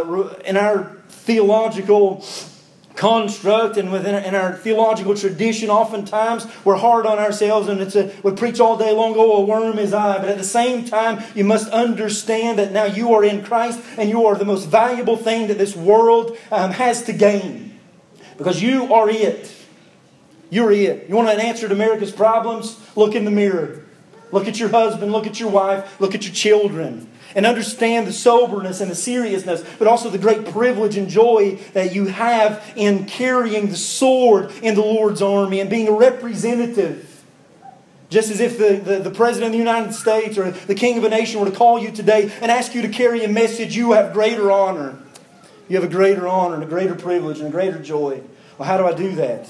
theological construct and in our theological tradition, oftentimes we're hard on ourselves and we preach all day long, oh, a worm is I. But at the same time, you must understand that now you are in Christ and you are the most valuable thing that this world has to gain. Because you are it. You're it. You want an answer to America's problems? Look in the mirror. Look at your husband, look at your wife, look at your children. And understand the soberness and the seriousness, but also the great privilege and joy that you have in carrying the sword in the Lord's army and being a representative. Just as if the President of the United States or the King of a nation were to call you today and ask you to carry a message, you have greater honor. You have a greater honor and a greater privilege and a greater joy. Well, how do I do that?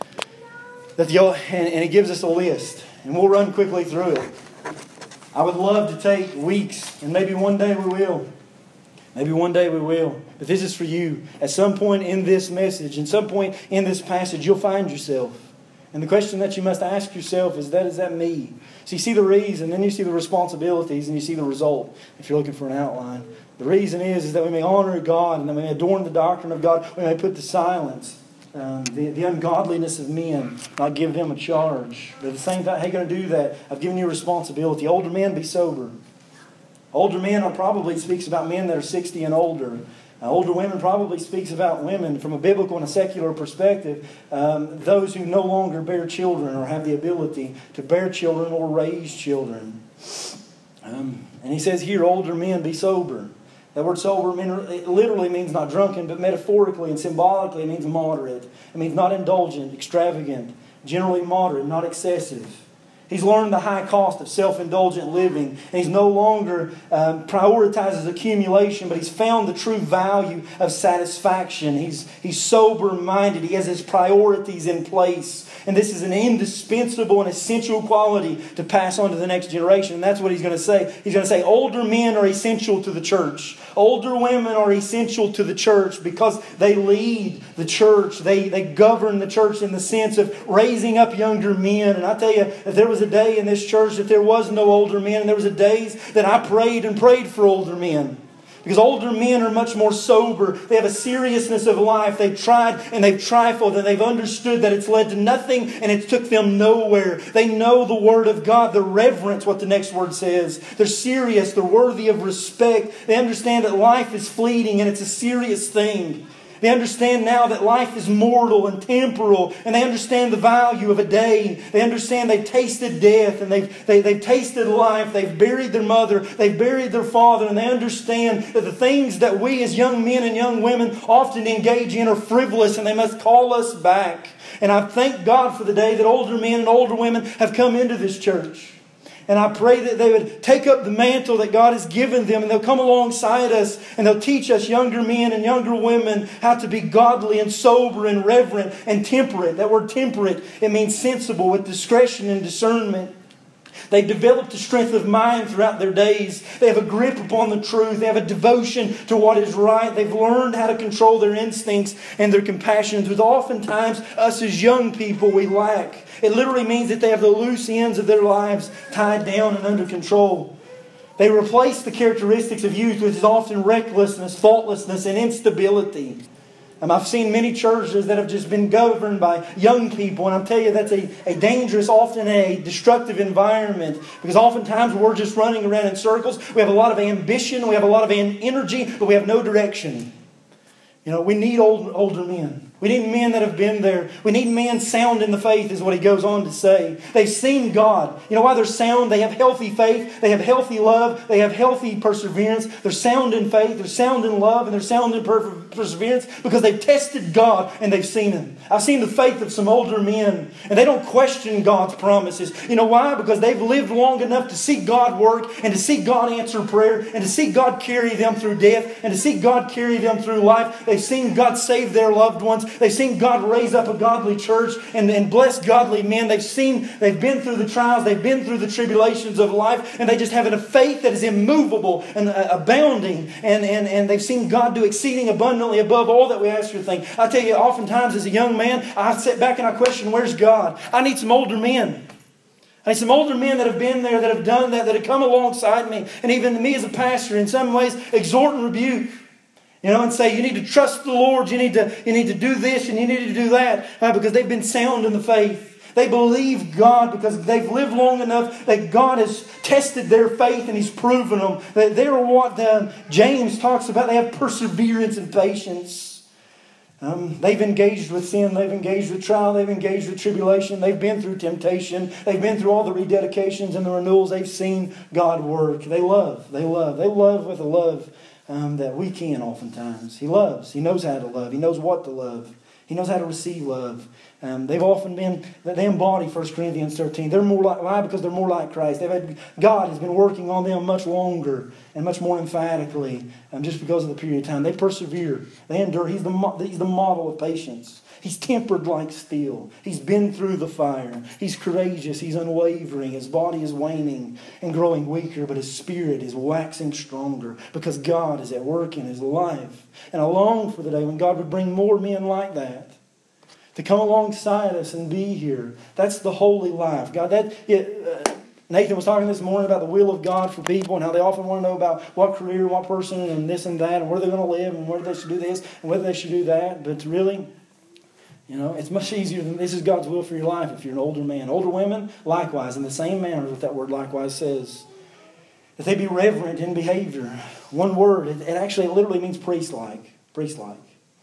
And it gives us a list. And we'll run quickly through it. I would love to take weeks, and maybe one day we will. Maybe one day we will. But this is for you. At some point in this message, at some point in this passage, you'll find yourself. And the question that you must ask yourself is that me? So you see the reason, then you see the responsibilities, and you see the result, if you're looking for an outline. The reason is that we may honor God, and that we may adorn the doctrine of God. We may put to silence the ungodliness of men, not give them a charge. But at the same time, how are you going to do that? I've given you a responsibility. Older men, be sober. Older men probably speaks about men that are 60 and older. Older women probably speaks about women from a biblical and a secular perspective. Those who no longer bear children or have the ability to bear children or raise children. And he says here, older men, be sober. That word sober it literally means not drunken, but metaphorically and symbolically it means moderate. It means not indulgent, extravagant, generally moderate, not excessive. He's learned the high cost of self-indulgent living. And he's no longer prioritizes accumulation, but he's found the true value of satisfaction. He's sober-minded. He has his priorities in place. And this is an indispensable and essential quality to pass on to the next generation. And that's what he's going to say. He's going to say older men are essential to the church. Older women are essential to the church because they lead the church. They govern the church in the sense of raising up younger men. And I tell you, if there was a day in this church that there was no older men, and there was a days that I prayed for older men. Because older men are much more sober. They have a seriousness of life. They've tried and they've trifled and they've understood that it's led to nothing and it took them nowhere. They know the Word of God. They reverence what the next word says. They're serious. They're worthy of respect. They understand that life is fleeting and it's a serious thing. They understand now that life is mortal and temporal, and they understand the value of a day. They understand they've tasted death and they've tasted life. They've buried their mother, they've buried their father, and they understand that the things that we as young men and young women often engage in are frivolous and they must call us back. And I thank God for the day that older men and older women have come into this church. And I pray that they would take up the mantle that God has given them and they'll come alongside us and they'll teach us younger men and younger women how to be godly and sober and reverent and temperate. That word temperate, it means sensible with discretion and discernment. They've developed a strength of mind throughout their days. They have a grip upon the truth. They have a devotion to what is right. They've learned how to control their instincts and their compassions, which oftentimes us as young people we lack. It literally means that they have the loose ends of their lives tied down and under control. They replace the characteristics of youth, which is often recklessness, thoughtlessness, and instability. I've seen many churches that have just been governed by young people, and I'll tell you that's a dangerous, often a destructive environment, because oftentimes we're just running around in circles. We have a lot of ambition, we have a lot of energy, but we have no direction. We need older men. We need men that have been there. We need men sound in the faith, is what he goes on to say. They've seen God. You know why they're sound? They have healthy faith. They have healthy love. They have healthy perseverance. They're sound in faith. They're sound in love. And they're sound in perseverance because they've tested God and they've seen Him. I've seen the faith of some older men, and they don't question God's promises. You know why? Because they've lived long enough to see God work and to see God answer prayer and to see God carry them through death and to see God carry them through life. They've seen God save their loved ones. They've seen God raise up a godly church and bless godly men. They've been through the trials. They've been through the tribulations of life. And they just have a faith that is immovable and abounding. And they've seen God do exceeding abundantly above all that we ask or think. I tell you, oftentimes as a young man, I sit back and I question, where's God? I need some older men. I need some older men that have been there, that have done that have come alongside me. And even me as a pastor, in some ways, exhort and rebuke. And say, you need to trust the Lord, you need to do this and you need to do that. Because they've been sound in the faith. They believe God because they've lived long enough that God has tested their faith and He's proven them. That they're what James talks about. They have perseverance and patience. They've engaged with sin. They've engaged with trial. They've engaged with tribulation. They've been through temptation. They've been through all the rededications and the renewals. They've seen God work. They love with a love that we can oftentimes. He loves. He knows how to love. He knows what to love. He knows how to receive love. They've often been, they embody 1 Corinthians 13. They're more like, why? Because they're more like Christ. God has been working on them much longer and much more emphatically just because of the period of time. They persevere. They endure. He's the model of patience. He's tempered like steel. He's been through the fire. He's courageous. He's unwavering. His body is waning and growing weaker, but his spirit is waxing stronger because God is at work in his life. And I long for the day when God would bring more men like that to come alongside us and be here. That's the holy life. God, Nathan was talking this morning about the will of God for people and how they often want to know about what career, what person, and this and that, and where they're going to live, and whether they should do this, and whether they should do that. But really, it's much easier than this is God's will for your life if you're an older man. Older women, likewise, in the same manner that word likewise says, that they be reverent in behavior. One word, it actually literally means priest-like. Priest-like.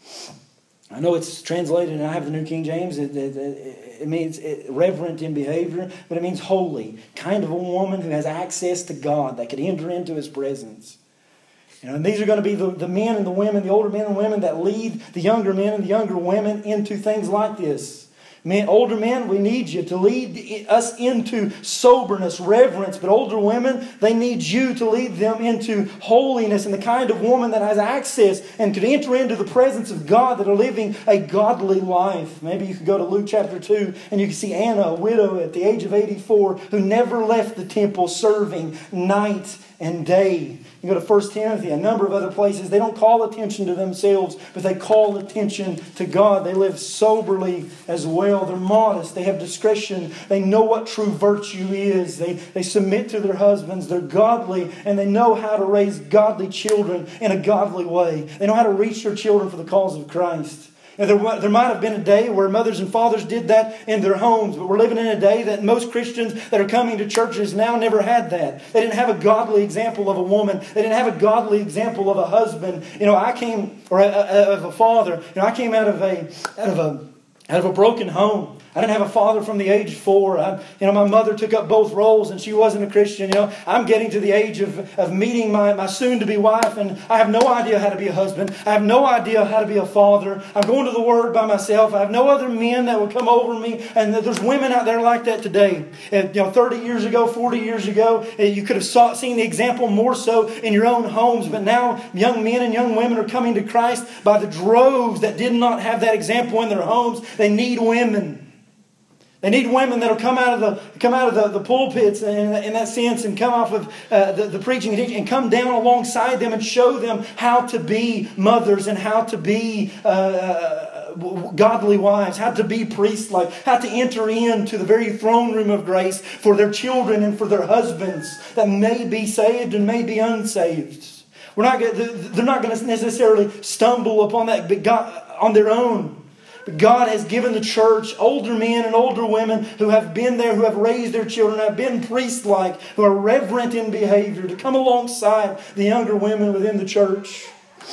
I know it's translated, and I have the New King James, it means reverent in behavior, but it means holy. Kind of a woman who has access to God that could enter into His presence. And these are going to be the men and the women, the older men and women that lead the younger men and the younger women into things like this. Older men, we need you to lead us into soberness, reverence. But older women, they need you to lead them into holiness and the kind of woman that has access and could enter into the presence of God, that are living a godly life. Maybe you could go to Luke chapter 2 and you can see Anna, a widow at the age of 84, who never left the temple serving night and day. You go to 1 Timothy, a number of other places. They don't call attention to themselves, but they call attention to God. They live soberly as well. They're modest. They have discretion. They know what true virtue is. They submit to their husbands. They're godly, and they know how to raise godly children in a godly way. They know how to reach their children for the cause of Christ. Now, there might have been a day where mothers and fathers did that in their homes, but we're living in a day that most Christians that are coming to churches now never had that. They didn't have a godly example of a woman. They didn't have a godly example of a husband. Of a father. I came out of a broken home. I didn't have a father from the age of 4. My mother took up both roles and she wasn't a Christian. I'm getting to the age of meeting my soon-to-be wife, and I have no idea how to be a husband. I have no idea how to be a father. I'm going to the Word by myself. I have no other men that will come over me. And there's women out there like that today. 30 years ago, 40 years ago, you could have seen the example more so in your own homes. But now young men and young women are coming to Christ by the droves that did not have that example in their homes. They need women. They need women that will come out of the pulpits in that sense, and come off of the preaching and teaching, and come down alongside them and show them how to be mothers and how to be godly wives, how to be priest-like, how to enter into the very throne room of grace for their children and for their husbands that may be saved and may be unsaved. They're not going to necessarily stumble upon that, but God, on their own. But God has given the church older men and older women who have been there, who have raised their children, have been priest-like, who are reverent in behavior, to come alongside the younger women within the church.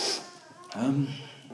To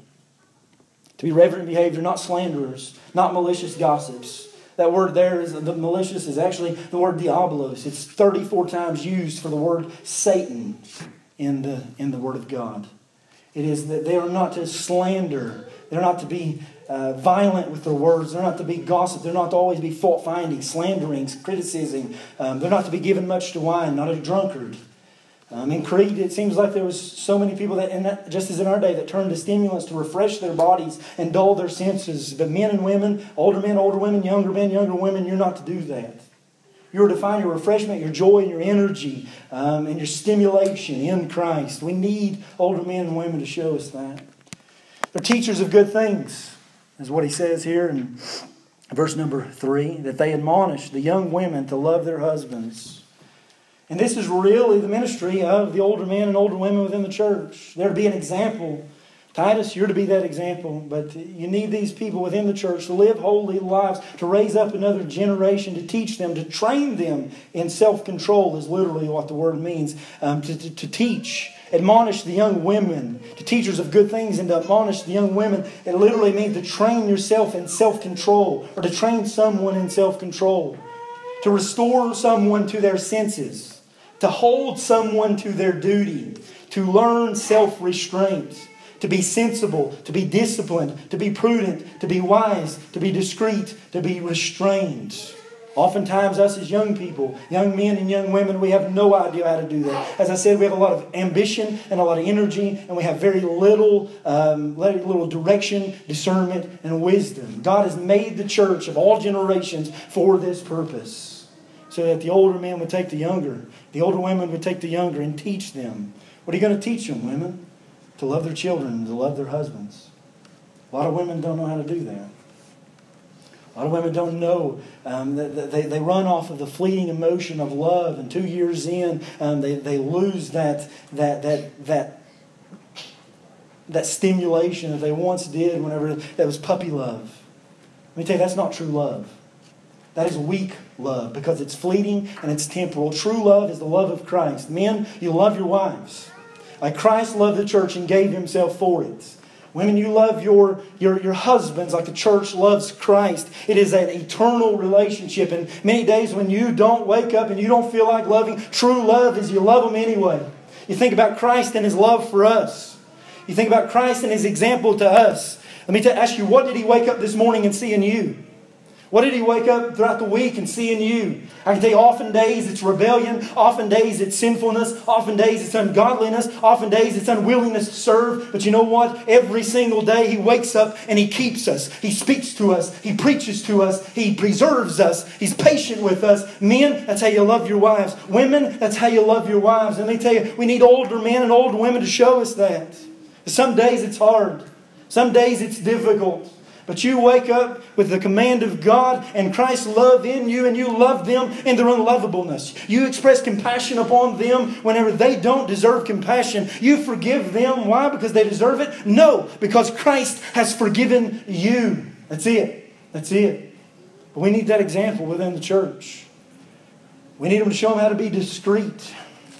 be reverent in behavior, not slanderers, not malicious gossips. That word there, the malicious, is actually the word diabolos. It's 34 times used for the word Satan in the Word of God. It is that they are not to slander. They're not to be violent with their words. They're not to be gossip. They're not to always be fault-finding, slandering, criticizing. They're not to be given much to wine, not a drunkard. In Crete, it seems like there was so many people that, just as in our day, that turned to stimulants to refresh their bodies and dull their senses. But men and women, older men, older women, younger men, younger women, you're not to do that. You're to find your refreshment, your joy, and your energy, and your stimulation in Christ. We need older men and women to show us that. They're teachers of good things, is what he says here in verse number 3, that they admonish the young women to love their husbands. And this is really the ministry of the older men and older women within the church. They're to be an example. Titus, you're to be that example. But you need these people within the church to live holy lives, to raise up another generation, to teach them, to train them in self-control is literally what the word means. To teach, admonish the young women, to teachers of good things, and to admonish the young women. It literally means to train yourself in self-control, or to train someone in self-control. To restore someone to their senses. To hold someone to their duty. To learn self-restraint. To be sensible, to be disciplined, to be prudent, to be wise, to be discreet, to be restrained. Oftentimes us as young people, young men and young women, we have no idea how to do that. As I said, we have a lot of ambition and a lot of energy, and we have very little direction, discernment, and wisdom. God has made the church of all generations for this purpose. So that the older men would take the older women would take the younger and teach them. What are you going to teach them, women? To love their children and to love their husbands. A lot of women don't know how to do that. A lot of women don't know. They run off of the fleeting emotion of love, and 2 years in, they lose that stimulation that they once did whenever that was puppy love. Let me tell you, that's not true love. That is weak love because it's fleeting and it's temporal. True love is the love of Christ. Men, you love your wives. Like Christ loved the church and gave Himself for it. Women, you love your husbands like the church loves Christ. It is an eternal relationship. And many days when you don't wake up and you don't feel like loving, true love is you love them anyway. You think about Christ and His love for us. You think about Christ and His example to us. Let me ask you, what did He wake up this morning and see in you? What did He wake up throughout the week and see in you? I can tell you, often days it's rebellion. Often days it's sinfulness. Often days it's ungodliness. Often days it's unwillingness to serve. But you know what? Every single day He wakes up and He keeps us. He speaks to us. He preaches to us. He preserves us. He's patient with us. Men, that's how you love your wives. Women, that's how you love your wives. And let me tell you, we need older men and older women to show us that. Some days it's hard. Some days it's difficult. But you wake up with the command of God and Christ's love in you, and you love them in their unlovableness. You express compassion upon them whenever they don't deserve compassion. You forgive them. Why? Because they deserve it? No, because Christ has forgiven you. That's it. That's it. But we need that example within the church. We need them to show them how to be discreet.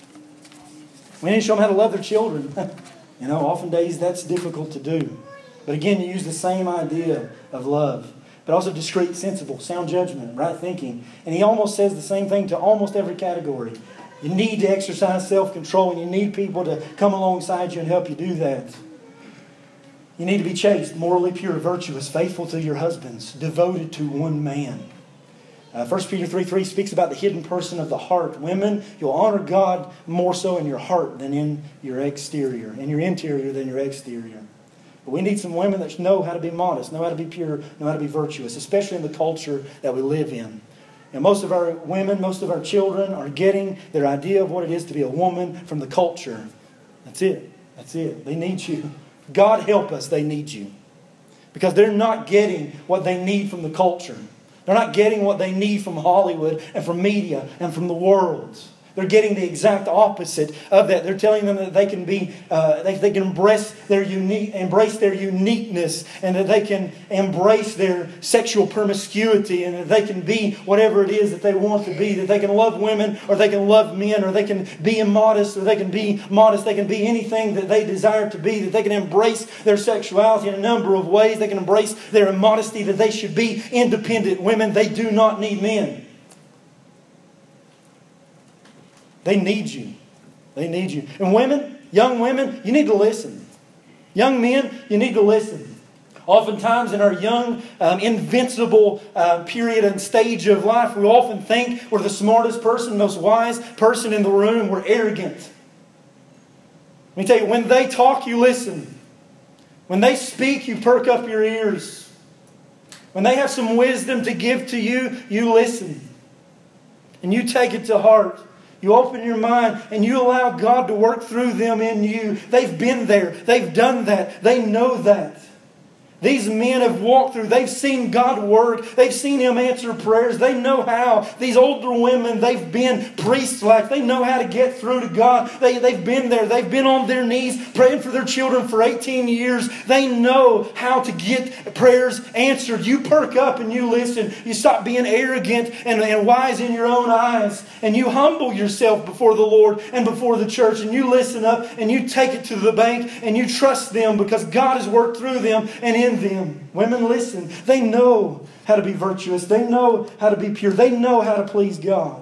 We need to show them how to love their children. Often days that's difficult to do. But again, you use the same idea of love. But also discreet, sensible, sound judgment, right thinking. And he almost says the same thing to almost every category. You need to exercise self-control, and you need people to come alongside you and help you do that. You need to be chaste, morally pure, virtuous, faithful to your husbands, devoted to one man. 1 Peter 3:3 speaks about the hidden person of the heart. Women, you'll honor God more so in your heart than in your exterior, in your interior than your exterior. But we need some women that know how to be modest, know how to be pure, know how to be virtuous, especially in the culture that we live in. And most of our women, most of our children are getting their idea of what it is to be a woman from the culture. That's it. That's it. They need you. God help us, they need you. Because they're not getting what they need from the culture. They're not getting what they need from Hollywood and from media and from the world. they're getting the exact opposite of that. They're telling them that they can be, they can embrace their uniqueness, and that they can embrace their sexual promiscuity, and that they can be whatever it is that they want to be. That they can love women, or they can love men, or they can be immodest, or they can be modest. They can be anything that they desire to be. That they can embrace their sexuality in a number of ways. They can embrace their immodesty. That they should be independent women. They do not need men. They need you. They need you. And women, young women, you need to listen. Young men, you need to listen. Oftentimes in our young, invincible period and stage of life, we often think we're the smartest person, most wise person in the room. We're arrogant. Let me tell you, when they talk, you listen. When they speak, you perk up your ears. When they have some wisdom to give to you, you listen. And you take it to heart. You open your mind and you allow God to work through them in you. They've been there. They've done that. They know that. These men have walked through. They've seen God work. They've seen Him answer prayers. They know how. These older women, they've been priest-like. They know how to get through to God. They've been there. They've been on their knees praying for their children for 18 years. They know how to get prayers answered. You perk up and you listen. You stop being arrogant and wise in your own eyes. And you humble yourself before the Lord and before the church. And you listen up and you take it to the bank and you trust them because God has worked through them and in them. Women, listen. They know how to be virtuous. They know how to be pure. They know how to please God.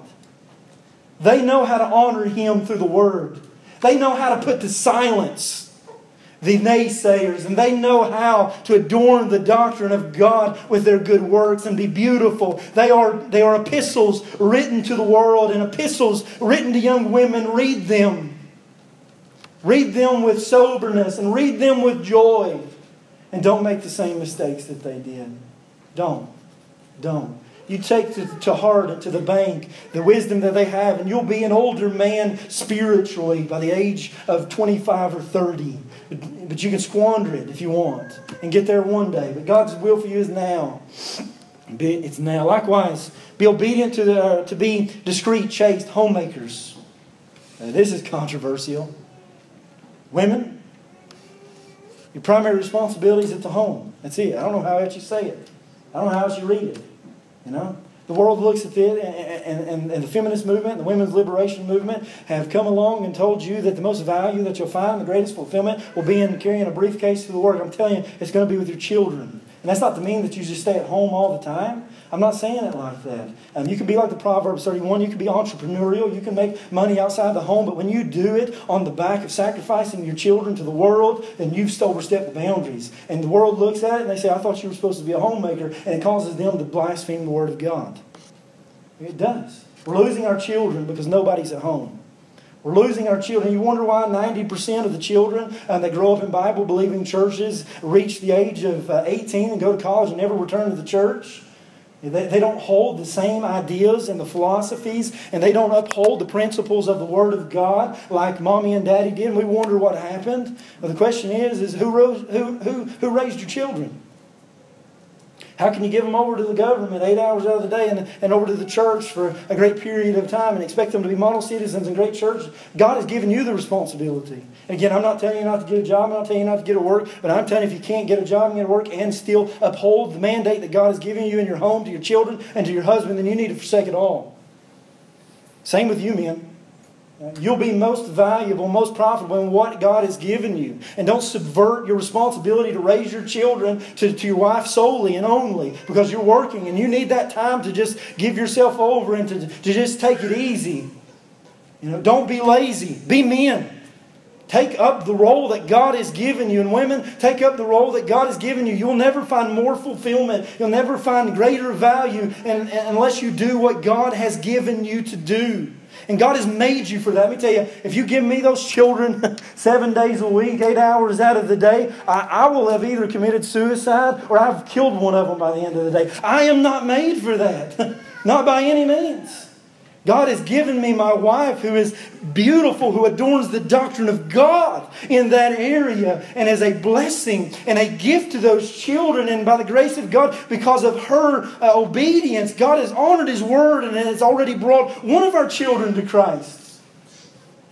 They know how to honor Him through the Word. They know how to put to silence the naysayers. And they know how to adorn the doctrine of God with their good works and be beautiful. They are epistles written to the world and epistles written to young women. Read them. Read them with soberness and read them with joy. And don't make the same mistakes that they did. Don't. You take to heart and to the bank the wisdom that they have, and you'll be an older man spiritually by the age of 25 or 30. But you can squander it if you want and get there one day. But God's will for you is now. It's now. Likewise, be obedient to be discreet, chaste, homemakers. This is controversial. Women, your primary responsibility is at the home. That's it. I don't know how else you say it. I don't know how else you read it. You know? The world looks at it, and the feminist movement, the women's liberation movement have come along and told you that the most value that you'll find, the greatest fulfillment, will be in carrying a briefcase to the work. I'm telling you, it's going to be with your children. And that's not to mean that you just stay at home all the time. I'm not saying it like that. You can be like the Proverbs 31. You can be entrepreneurial. You can make money outside the home. But when you do it on the back of sacrificing your children to the world, then you've overstepped the boundaries. And the world looks at it and they say, I thought you were supposed to be a homemaker. And it causes them to blaspheme the Word of God. It does. We're losing our children because nobody's at home. We're losing our children. You wonder why 90% of the children that grow up in Bible-believing churches reach the age of 18 and go to college and never return to the church? They don't hold the same ideas and the philosophies, and they don't uphold the principles of the Word of God like Mommy and Daddy did. And we wonder what happened. Well, the question is who raised your children? How can you give them over to the government 8 hours out of the day and over to the church for a great period of time and expect them to be model citizens in great churches? God has given you the responsibility. And again, I'm not telling you not to get a job. I'm not telling you not to get a work. But I'm telling you, if you can't get a job and get a work and still uphold the mandate that God has given you in your home, to your children, and to your husband, then you need to forsake it all. Same with you, men. You'll be most valuable, most profitable in what God has given you. And don't subvert your responsibility to raise your children to your wife solely and only because you're working and you need that time to just give yourself over and to just take it easy. Don't be lazy. Be men. Take up the role that God has given you. And women, take up the role that God has given you. You'll never find more fulfillment. You'll never find greater value unless you do what God has given you to do. And God has made you for that. Let me tell you, if you give me those children 7 days a week, 8 hours out of the day, I will have either committed suicide or I've killed one of them by the end of the day. I am not made for that. Not by any means. God has given me my wife who is beautiful, who adorns the doctrine of God in that area and is a blessing and a gift to those children. And by the grace of God, because of her obedience, God has honored His Word and has already brought one of our children to Christ.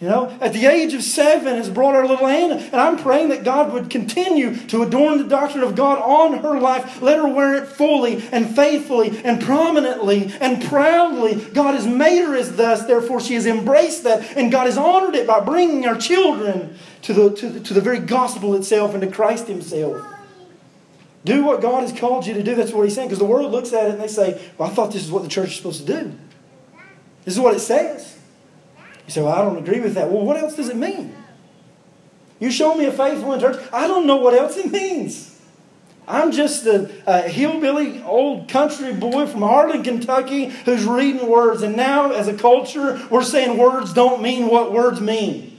You know, at the age of 7 has brought our little Anna. And I'm praying that God would continue to adorn the doctrine of God on her life. Let her wear it fully and faithfully and prominently and proudly. God has made her as thus. Therefore, she has embraced that. And God has honored it by bringing our children to the very gospel itself and to Christ Himself. Do what God has called you to do. That's what He's saying. Because the world looks at it and they say, well, I thought this is what the church is supposed to do. This is what it says. You say, well, I don't agree with that. Well, what else does it mean? You show me a faithful in church. I don't know what else it means. I'm just a hillbilly old country boy from Harlan, Kentucky who's reading words. And now as a culture, we're saying words don't mean what words mean.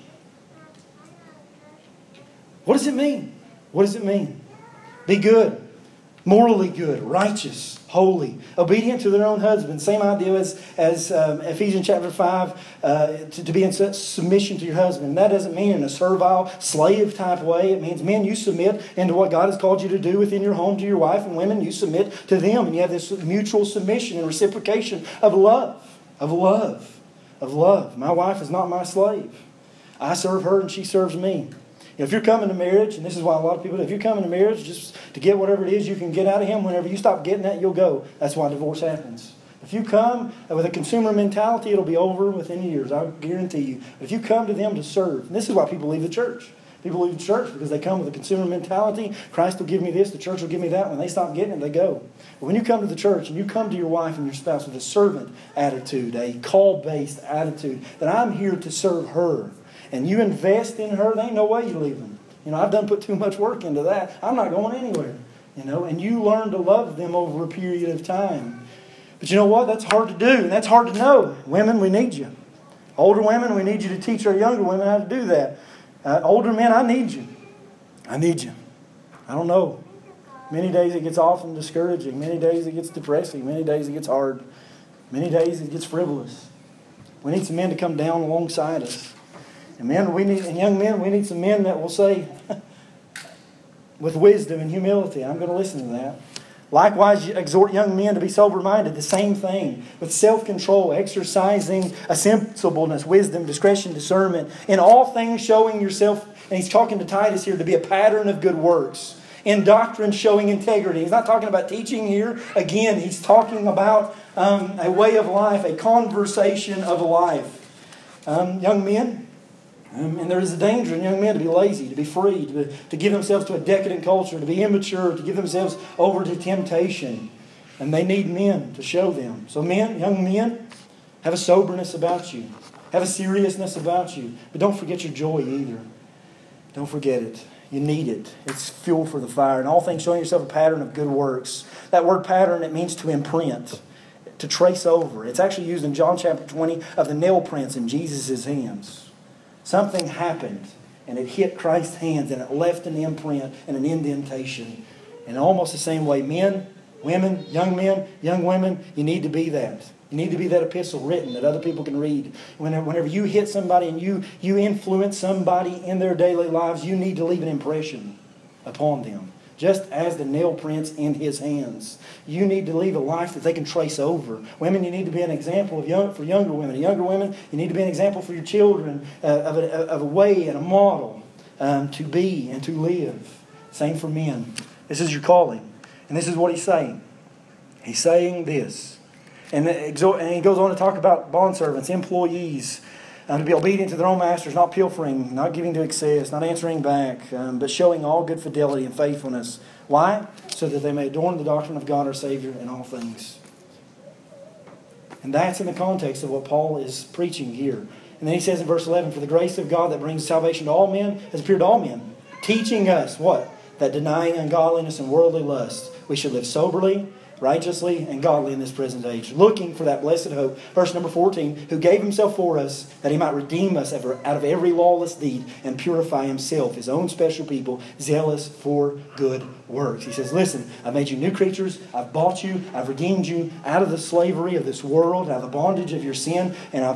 What does it mean? What does it mean? Be good. Morally good, righteous, holy, obedient to their own husbands. Same idea as Ephesians chapter 5, to be in submission to your husband. That doesn't mean in a servile, slave type way. It means, men, you submit into what God has called you to do within your home to your wife. And women, you submit to them. And you have this mutual submission and reciprocation of love. Of love. Of love. My wife is not my slave. I serve her and she serves me. If you're coming to marriage, and this is why a lot of people do, if you're coming to marriage just to get whatever it is you can get out of him, whenever you stop getting that, you'll go. That's why divorce happens. If you come with a consumer mentality, it'll be over within years. I guarantee you. If you come to them to serve, and this is why people leave the church. People leave the church because they come with a consumer mentality. Christ will give me this, the church will give me that. When they stop getting it, they go. But when you come to the church and you come to your wife and your spouse with a servant attitude, a call-based attitude, that I'm here to serve her, and you invest in her, there ain't no way you're leaving. You know, I've done put too much work into that. I'm not going anywhere. You know, and you learn to love them over a period of time. But you know what? That's hard to do, and that's hard to know. Women, we need you. Older women, we need you to teach our younger women how to do that. Older men, I need you. I need you. I don't know. Many days it gets often discouraging. Many days it gets depressing. Many days it gets hard. Many days it gets frivolous. We need some men to come down alongside us. And young men, we need some men that will say, with wisdom and humility, I'm going to listen to that. Likewise, exhort young men to be sober-minded. The same thing. With self-control, exercising a sensibleness, wisdom, discretion, discernment. In all things showing yourself, and he's talking to Titus here, to be a pattern of good works. In doctrine showing integrity. He's not talking about teaching here. Again, he's talking about a way of life, a conversation of life. Young men, and there is a danger in young men to be lazy, to be free, to give themselves to a decadent culture, to be immature, to give themselves over to temptation. And they need men to show them. So men, young men, have a soberness about you. Have a seriousness about you. But don't forget your joy either. Don't forget it. You need it. It's fuel for the fire. In all things, showing yourself a pattern of good works. That word pattern, it means to imprint, to trace over. It's actually used in John chapter 20 of the nail prints in Jesus' hands. Something happened, and it hit Christ's hands, and it left an imprint and an indentation. In almost the same way, men, women, young women, you need to be that. You need to be that epistle written that other people can read. Whenever you hit somebody and you influence somebody in their daily lives, you need to leave an impression upon them. Just as the nail prints in His hands. You need to leave a life that they can trace over. Women, you need to be an example for younger women. Younger women, you need to be an example for your children of a way and a model to be and to live. Same for men. This is your calling. And this is what he's saying. He's saying this. And he goes on to talk about bondservants, employees, to be obedient to their own masters, not pilfering, not giving to excess, not answering back, but showing all good fidelity and faithfulness. Why? So that they may adorn the doctrine of God our Savior in all things. And that's in the context of what Paul is preaching here. And then he says in verse 11, for the grace of God that brings salvation to all men has appeared to all men, teaching us what? That denying ungodliness and worldly lust, we should live soberly, righteously, and godly in this present age, looking for that blessed hope. Verse number 14, who gave Himself for us, that He might redeem us out of every lawless deed and purify Himself, His own special people, zealous for good works. He says, listen, I've made you new creatures, I've bought you, I've redeemed you out of the slavery of this world, out of the bondage of your sin, and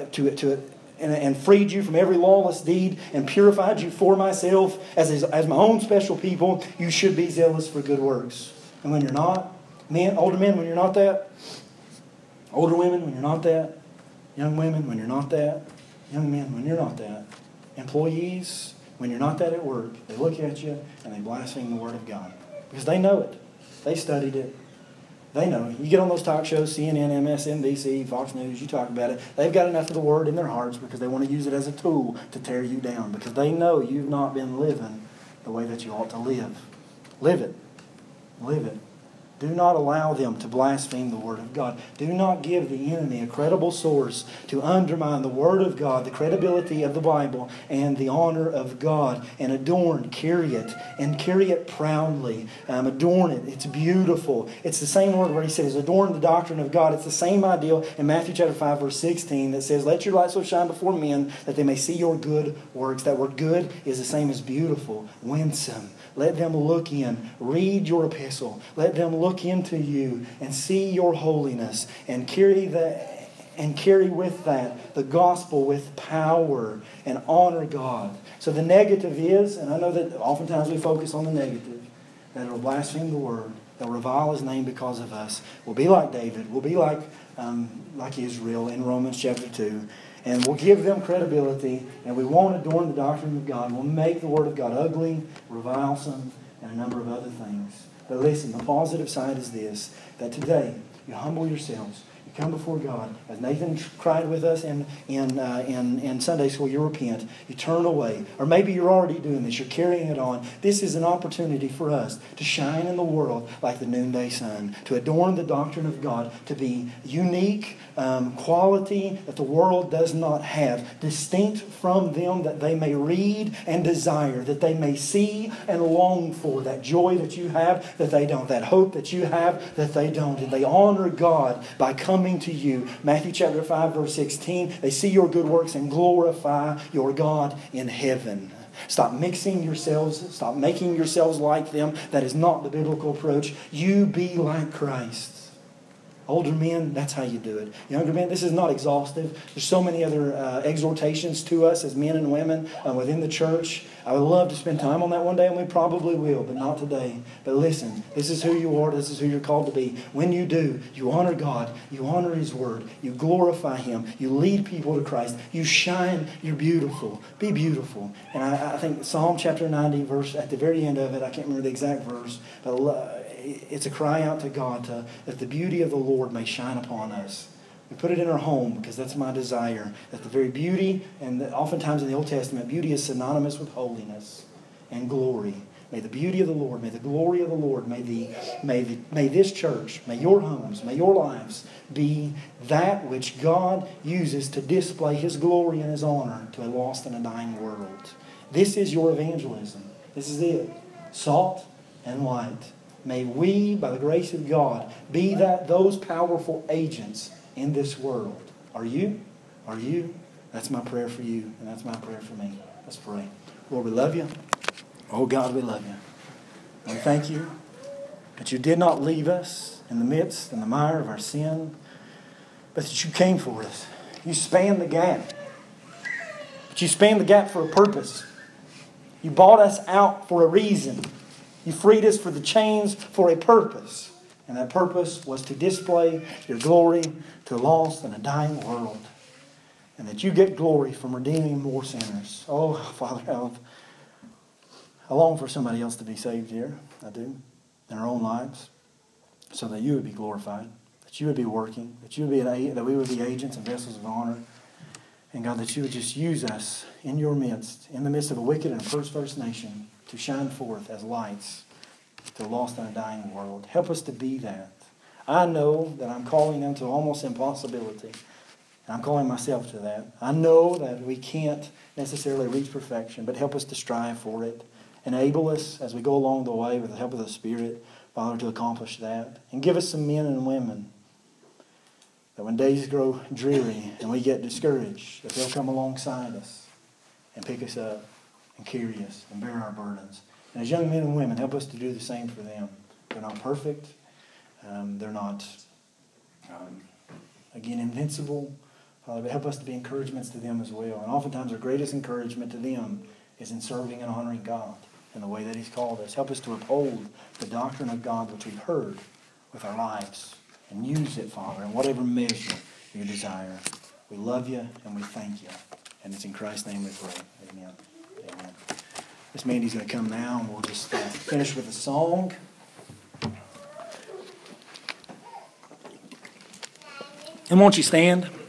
and freed you from every lawless deed and purified you for myself as my own special people. You should be zealous for good works. And when you're not, older men, when you're not that, older women, when you're not that, young women, when you're not that, Young men, when you're not that, employees, when you're not that at work, they look at you and they blaspheme the Word of God. Because they know it. They studied it. They know. You get on those talk shows, CNN, MSNBC, Fox News, you talk about it. They've got enough of the Word in their hearts because they want to use it as a tool to tear you down. Because they know you've not been living the way that you ought to live. Live it. Live it. Do not allow them to blaspheme the Word of God. Do not give the enemy a credible source to undermine the Word of God, the credibility of the Bible, and the honor of God. And adorn, carry it, and carry it proudly. Adorn it. It's beautiful. It's the same word where he says, adorn the doctrine of God. It's the same ideal in Matthew chapter 5, verse 16 that says, let your light so shine before men that they may see your good works. That word good is the same as beautiful, winsome. Let them look in. Read your epistle. Let them look into you and see your holiness and carry with that the gospel with power and honor God. So the negative is, and I know that oftentimes we focus on the negative, that it will blaspheme the Word, they'll revile His name because of us. We'll be like David. We'll be like Israel in Romans chapter 2. And we'll give them credibility, and we won't adorn the doctrine of God. We'll make the Word of God ugly, revilesome, and a number of other things. But listen, the positive side is this, that today you humble yourselves. You come before God. As Nathan cried with us in Sunday school, you repent. You turn away. Or maybe you're already doing this. You're carrying it on. This is an opportunity for us to shine in the world like the noonday sun. To adorn the doctrine of God. To be unique, quality that the world does not have. Distinct from them that they may read and desire. That they may see and long for. That joy that you have that they don't. That hope that you have that they don't. And they honor God by coming to you. Matthew chapter 5 verse 16. They see your good works and glorify your God in heaven. Stop mixing yourselves. Stop making yourselves like them. That is not the biblical approach. You be like Christ. Older men, that's how you do it. Younger men, this is not exhaustive. There's so many other exhortations to us as men and women within the church. I would love to spend time on that one day, and we probably will, but not today. But listen, this is who you are. This is who you're called to be. When you do, you honor God. You honor His Word. You glorify Him. You lead people to Christ. You shine. You're beautiful. Be beautiful. And I think Psalm chapter 90, verse at the very end of it, I can't remember the exact verse, but it's a cry out to God that the beauty of the Lord may shine upon us. We put it in our home because that's my desire. That the very beauty, and oftentimes in the Old Testament, beauty is synonymous with holiness and glory. May the beauty of the Lord, may the glory of the Lord, may this church, may your homes, may your lives be that which God uses to display His glory and His honor to a lost and a dying world. This is your evangelism. This is it. Salt and light. May we, by the grace of God, be those powerful agents in this world. Are you? Are you? That's my prayer for you, and that's my prayer for me. Let's pray. Lord, we love you. Oh, God, we love you. And we thank you that you did not leave us in the midst and the mire of our sin, but that you came for us. You spanned the gap. But you spanned the gap for a purpose. You bought us out for a reason. You freed us for the chains for a purpose. And that purpose was to display your glory to a lost and a dying world. And that you get glory from redeeming more sinners. Oh, Father, I long for somebody else to be saved here. I do. In our own lives. So that you would be glorified. That you would be working. That we would be agents and vessels of honor. And God, that you would just use us in your midst, in the midst of a wicked and perverse nation, to shine forth as lights to a lost and a dying world. Help us to be that. I know that I'm calling them to almost impossibility. And I'm calling myself to that. I know that we can't necessarily reach perfection, but help us to strive for it. Enable us as we go along the way with the help of the Spirit, Father, to accomplish that. And give us some men and women that when days grow dreary and we get discouraged, that they'll come alongside us and pick us up and carry us and bear our burdens. And as young men and women, help us to do the same for them. They're not perfect. They're not, again, invincible. Father, but help us to be encouragements to them as well. And oftentimes our greatest encouragement to them is in serving and honoring God in the way that He's called us. Help us to uphold the doctrine of God which we've heard with our lives. And use it, Father, in whatever measure you desire. We love you and we thank you. And it's in Christ's name we pray. Amen. Amen. Miss Mandy's going to come now, and we'll just finish with a song. And won't you stand?